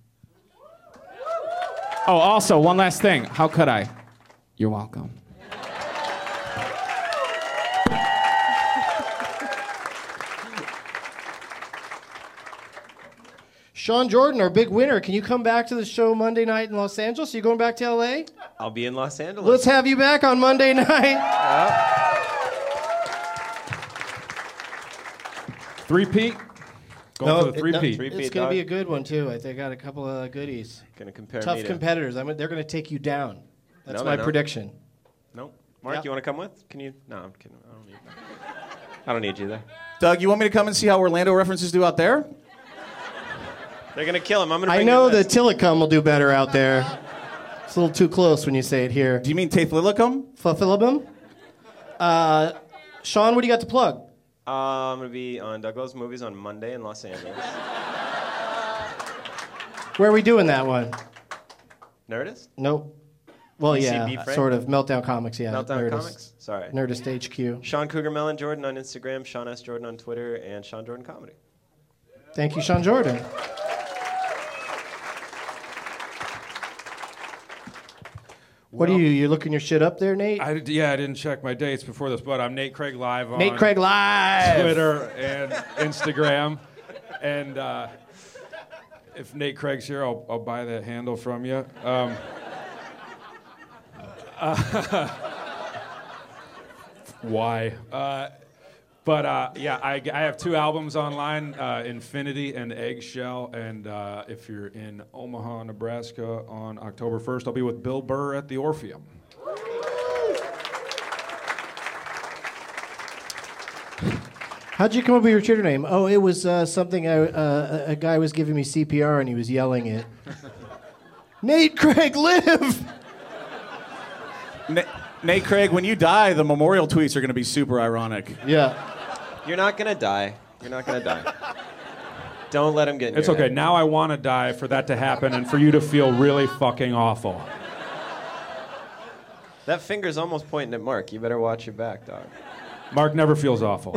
Oh, also, one last thing. How could I? You're welcome. Sean Jordan, our big winner. Can you come back to the show Monday night in Los Angeles? Are you going back to L A? I'll be in Los Angeles. Let's have you back on Monday night. Three-peat? Going for the three-peat. Three-peat, It's going dog. to be a good one, too. I think I got a couple of goodies. Gonna compare Tough me to... competitors. I mean, they're going to take you down. That's No, my they don't. prediction. Nope. Mark, Yeah. you want to come with? Can you? No, I'm kidding. I don't need. I don't need you there. Doug, you want me to come and see how Orlando references do out there? They're gonna kill him. I'm gonna. I Bring know you that Tillicum will do better out there. It's a little too close when you say it here. Do you mean Taithlilicum? Philibum? Uh, Sean, what do you got to plug? Uh, I'm gonna be on Doug Loves Movies on Monday in Los Angeles. Where are we doing that one? Nerdist? Nope. Well, D C yeah, B Frank? sort of. Meltdown Comics, yeah. Meltdown Nerdist. Comics? Sorry. Nerdist H Q. Sean Cougar Mellon Jordan on Instagram, Sean S. Jordan on Twitter, and Sean Jordan Comedy. Thank you, Sean Jordan. What are you? You looking your shit up there, Nate? I, yeah, I didn't check my dates before this, but I'm Nate Craig Live on Nate Craig Live. Twitter and Instagram. And uh, if Nate Craig's here, I'll, I'll buy that handle from you. Um, uh, why? Uh, but uh, yeah, I, I have two albums online, uh, Infinity and Eggshell. And uh, if you're in Omaha, Nebraska on October first, I'll be with Bill Burr at the Orpheum. How'd you come up with your Twitter name? Oh, it was uh, something I, uh, a guy was giving me C P R and he was yelling it. Nate Craig, live! Na- Nate Craig, when you die, the memorial tweets are going to be super ironic. Yeah. You're not gonna die. You're not gonna die. Don't let him get in It's your okay. head. Now I want to die for that to happen and for you to feel really fucking awful. That finger's almost pointing at Mark. You better watch your back, dog. Mark never feels awful.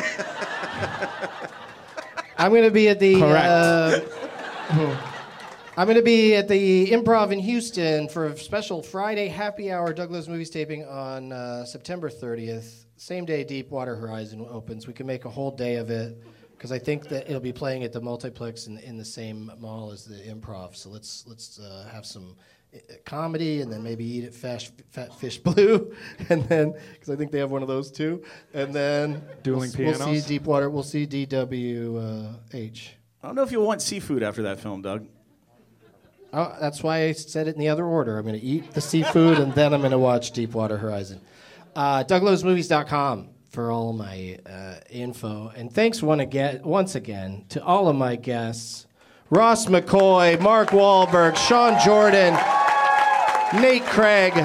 I'm going to be at the. Correct. Uh, I'm going to be at the Improv in Houston for a special Friday happy hour Douglas Movies taping on uh, September thirtieth. Same day Deepwater Horizon opens. We can make a whole day of it because I think that it'll be playing at the multiplex in, in the same mall as the Improv. So let's let's uh, have some uh, comedy and then maybe eat at Fat, Fat Fish Blue, and then because I think they have one of those too, and then Dueling we'll, we'll pianos? see Deepwater. We'll see D W H. I don't know if you'll want seafood after that film, Doug. Oh, that's why I said it in the other order. I'm going to eat the seafood, and then I'm going to watch Deepwater Horizon. Uh, Doug Loves Movies dot com for all of my uh, info. And thanks one again, once again to all of my guests. Ross McCoy, Mark Wahlberg, Sean Jordan, Nate Craig.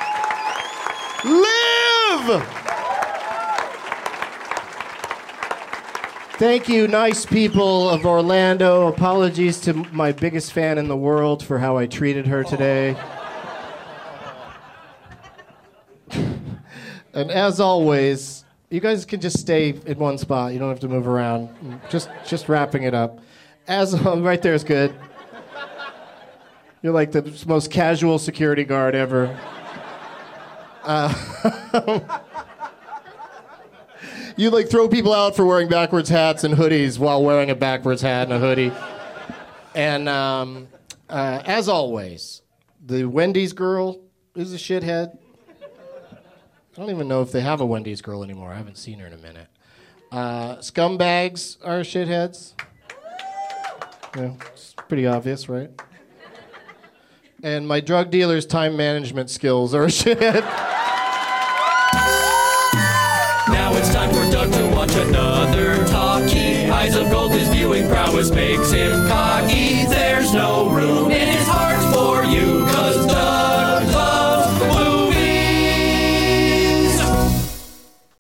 Live! Thank you, nice people of Orlando. Apologies to my biggest fan in the world for how I treated her today. And as always, you guys can just stay in one spot. You don't have to move around. Just just wrapping it up. As um, right there is good. You're like the most casual security guard ever. Uh, you like throw people out for wearing backwards hats and hoodies while wearing a backwards hat and a hoodie. And um, uh, as always, the Wendy's girl is a shithead. I don't even know if they have a Wendy's girl anymore. I haven't seen her in a minute. Uh, scumbags are shitheads. Yeah, it's pretty obvious, right? And my drug dealer's time management skills are a shithead. Now it's time for Doug to watch another talkie. Eyes of Gold is viewing prowess. Lewis makes him cocky. There's no room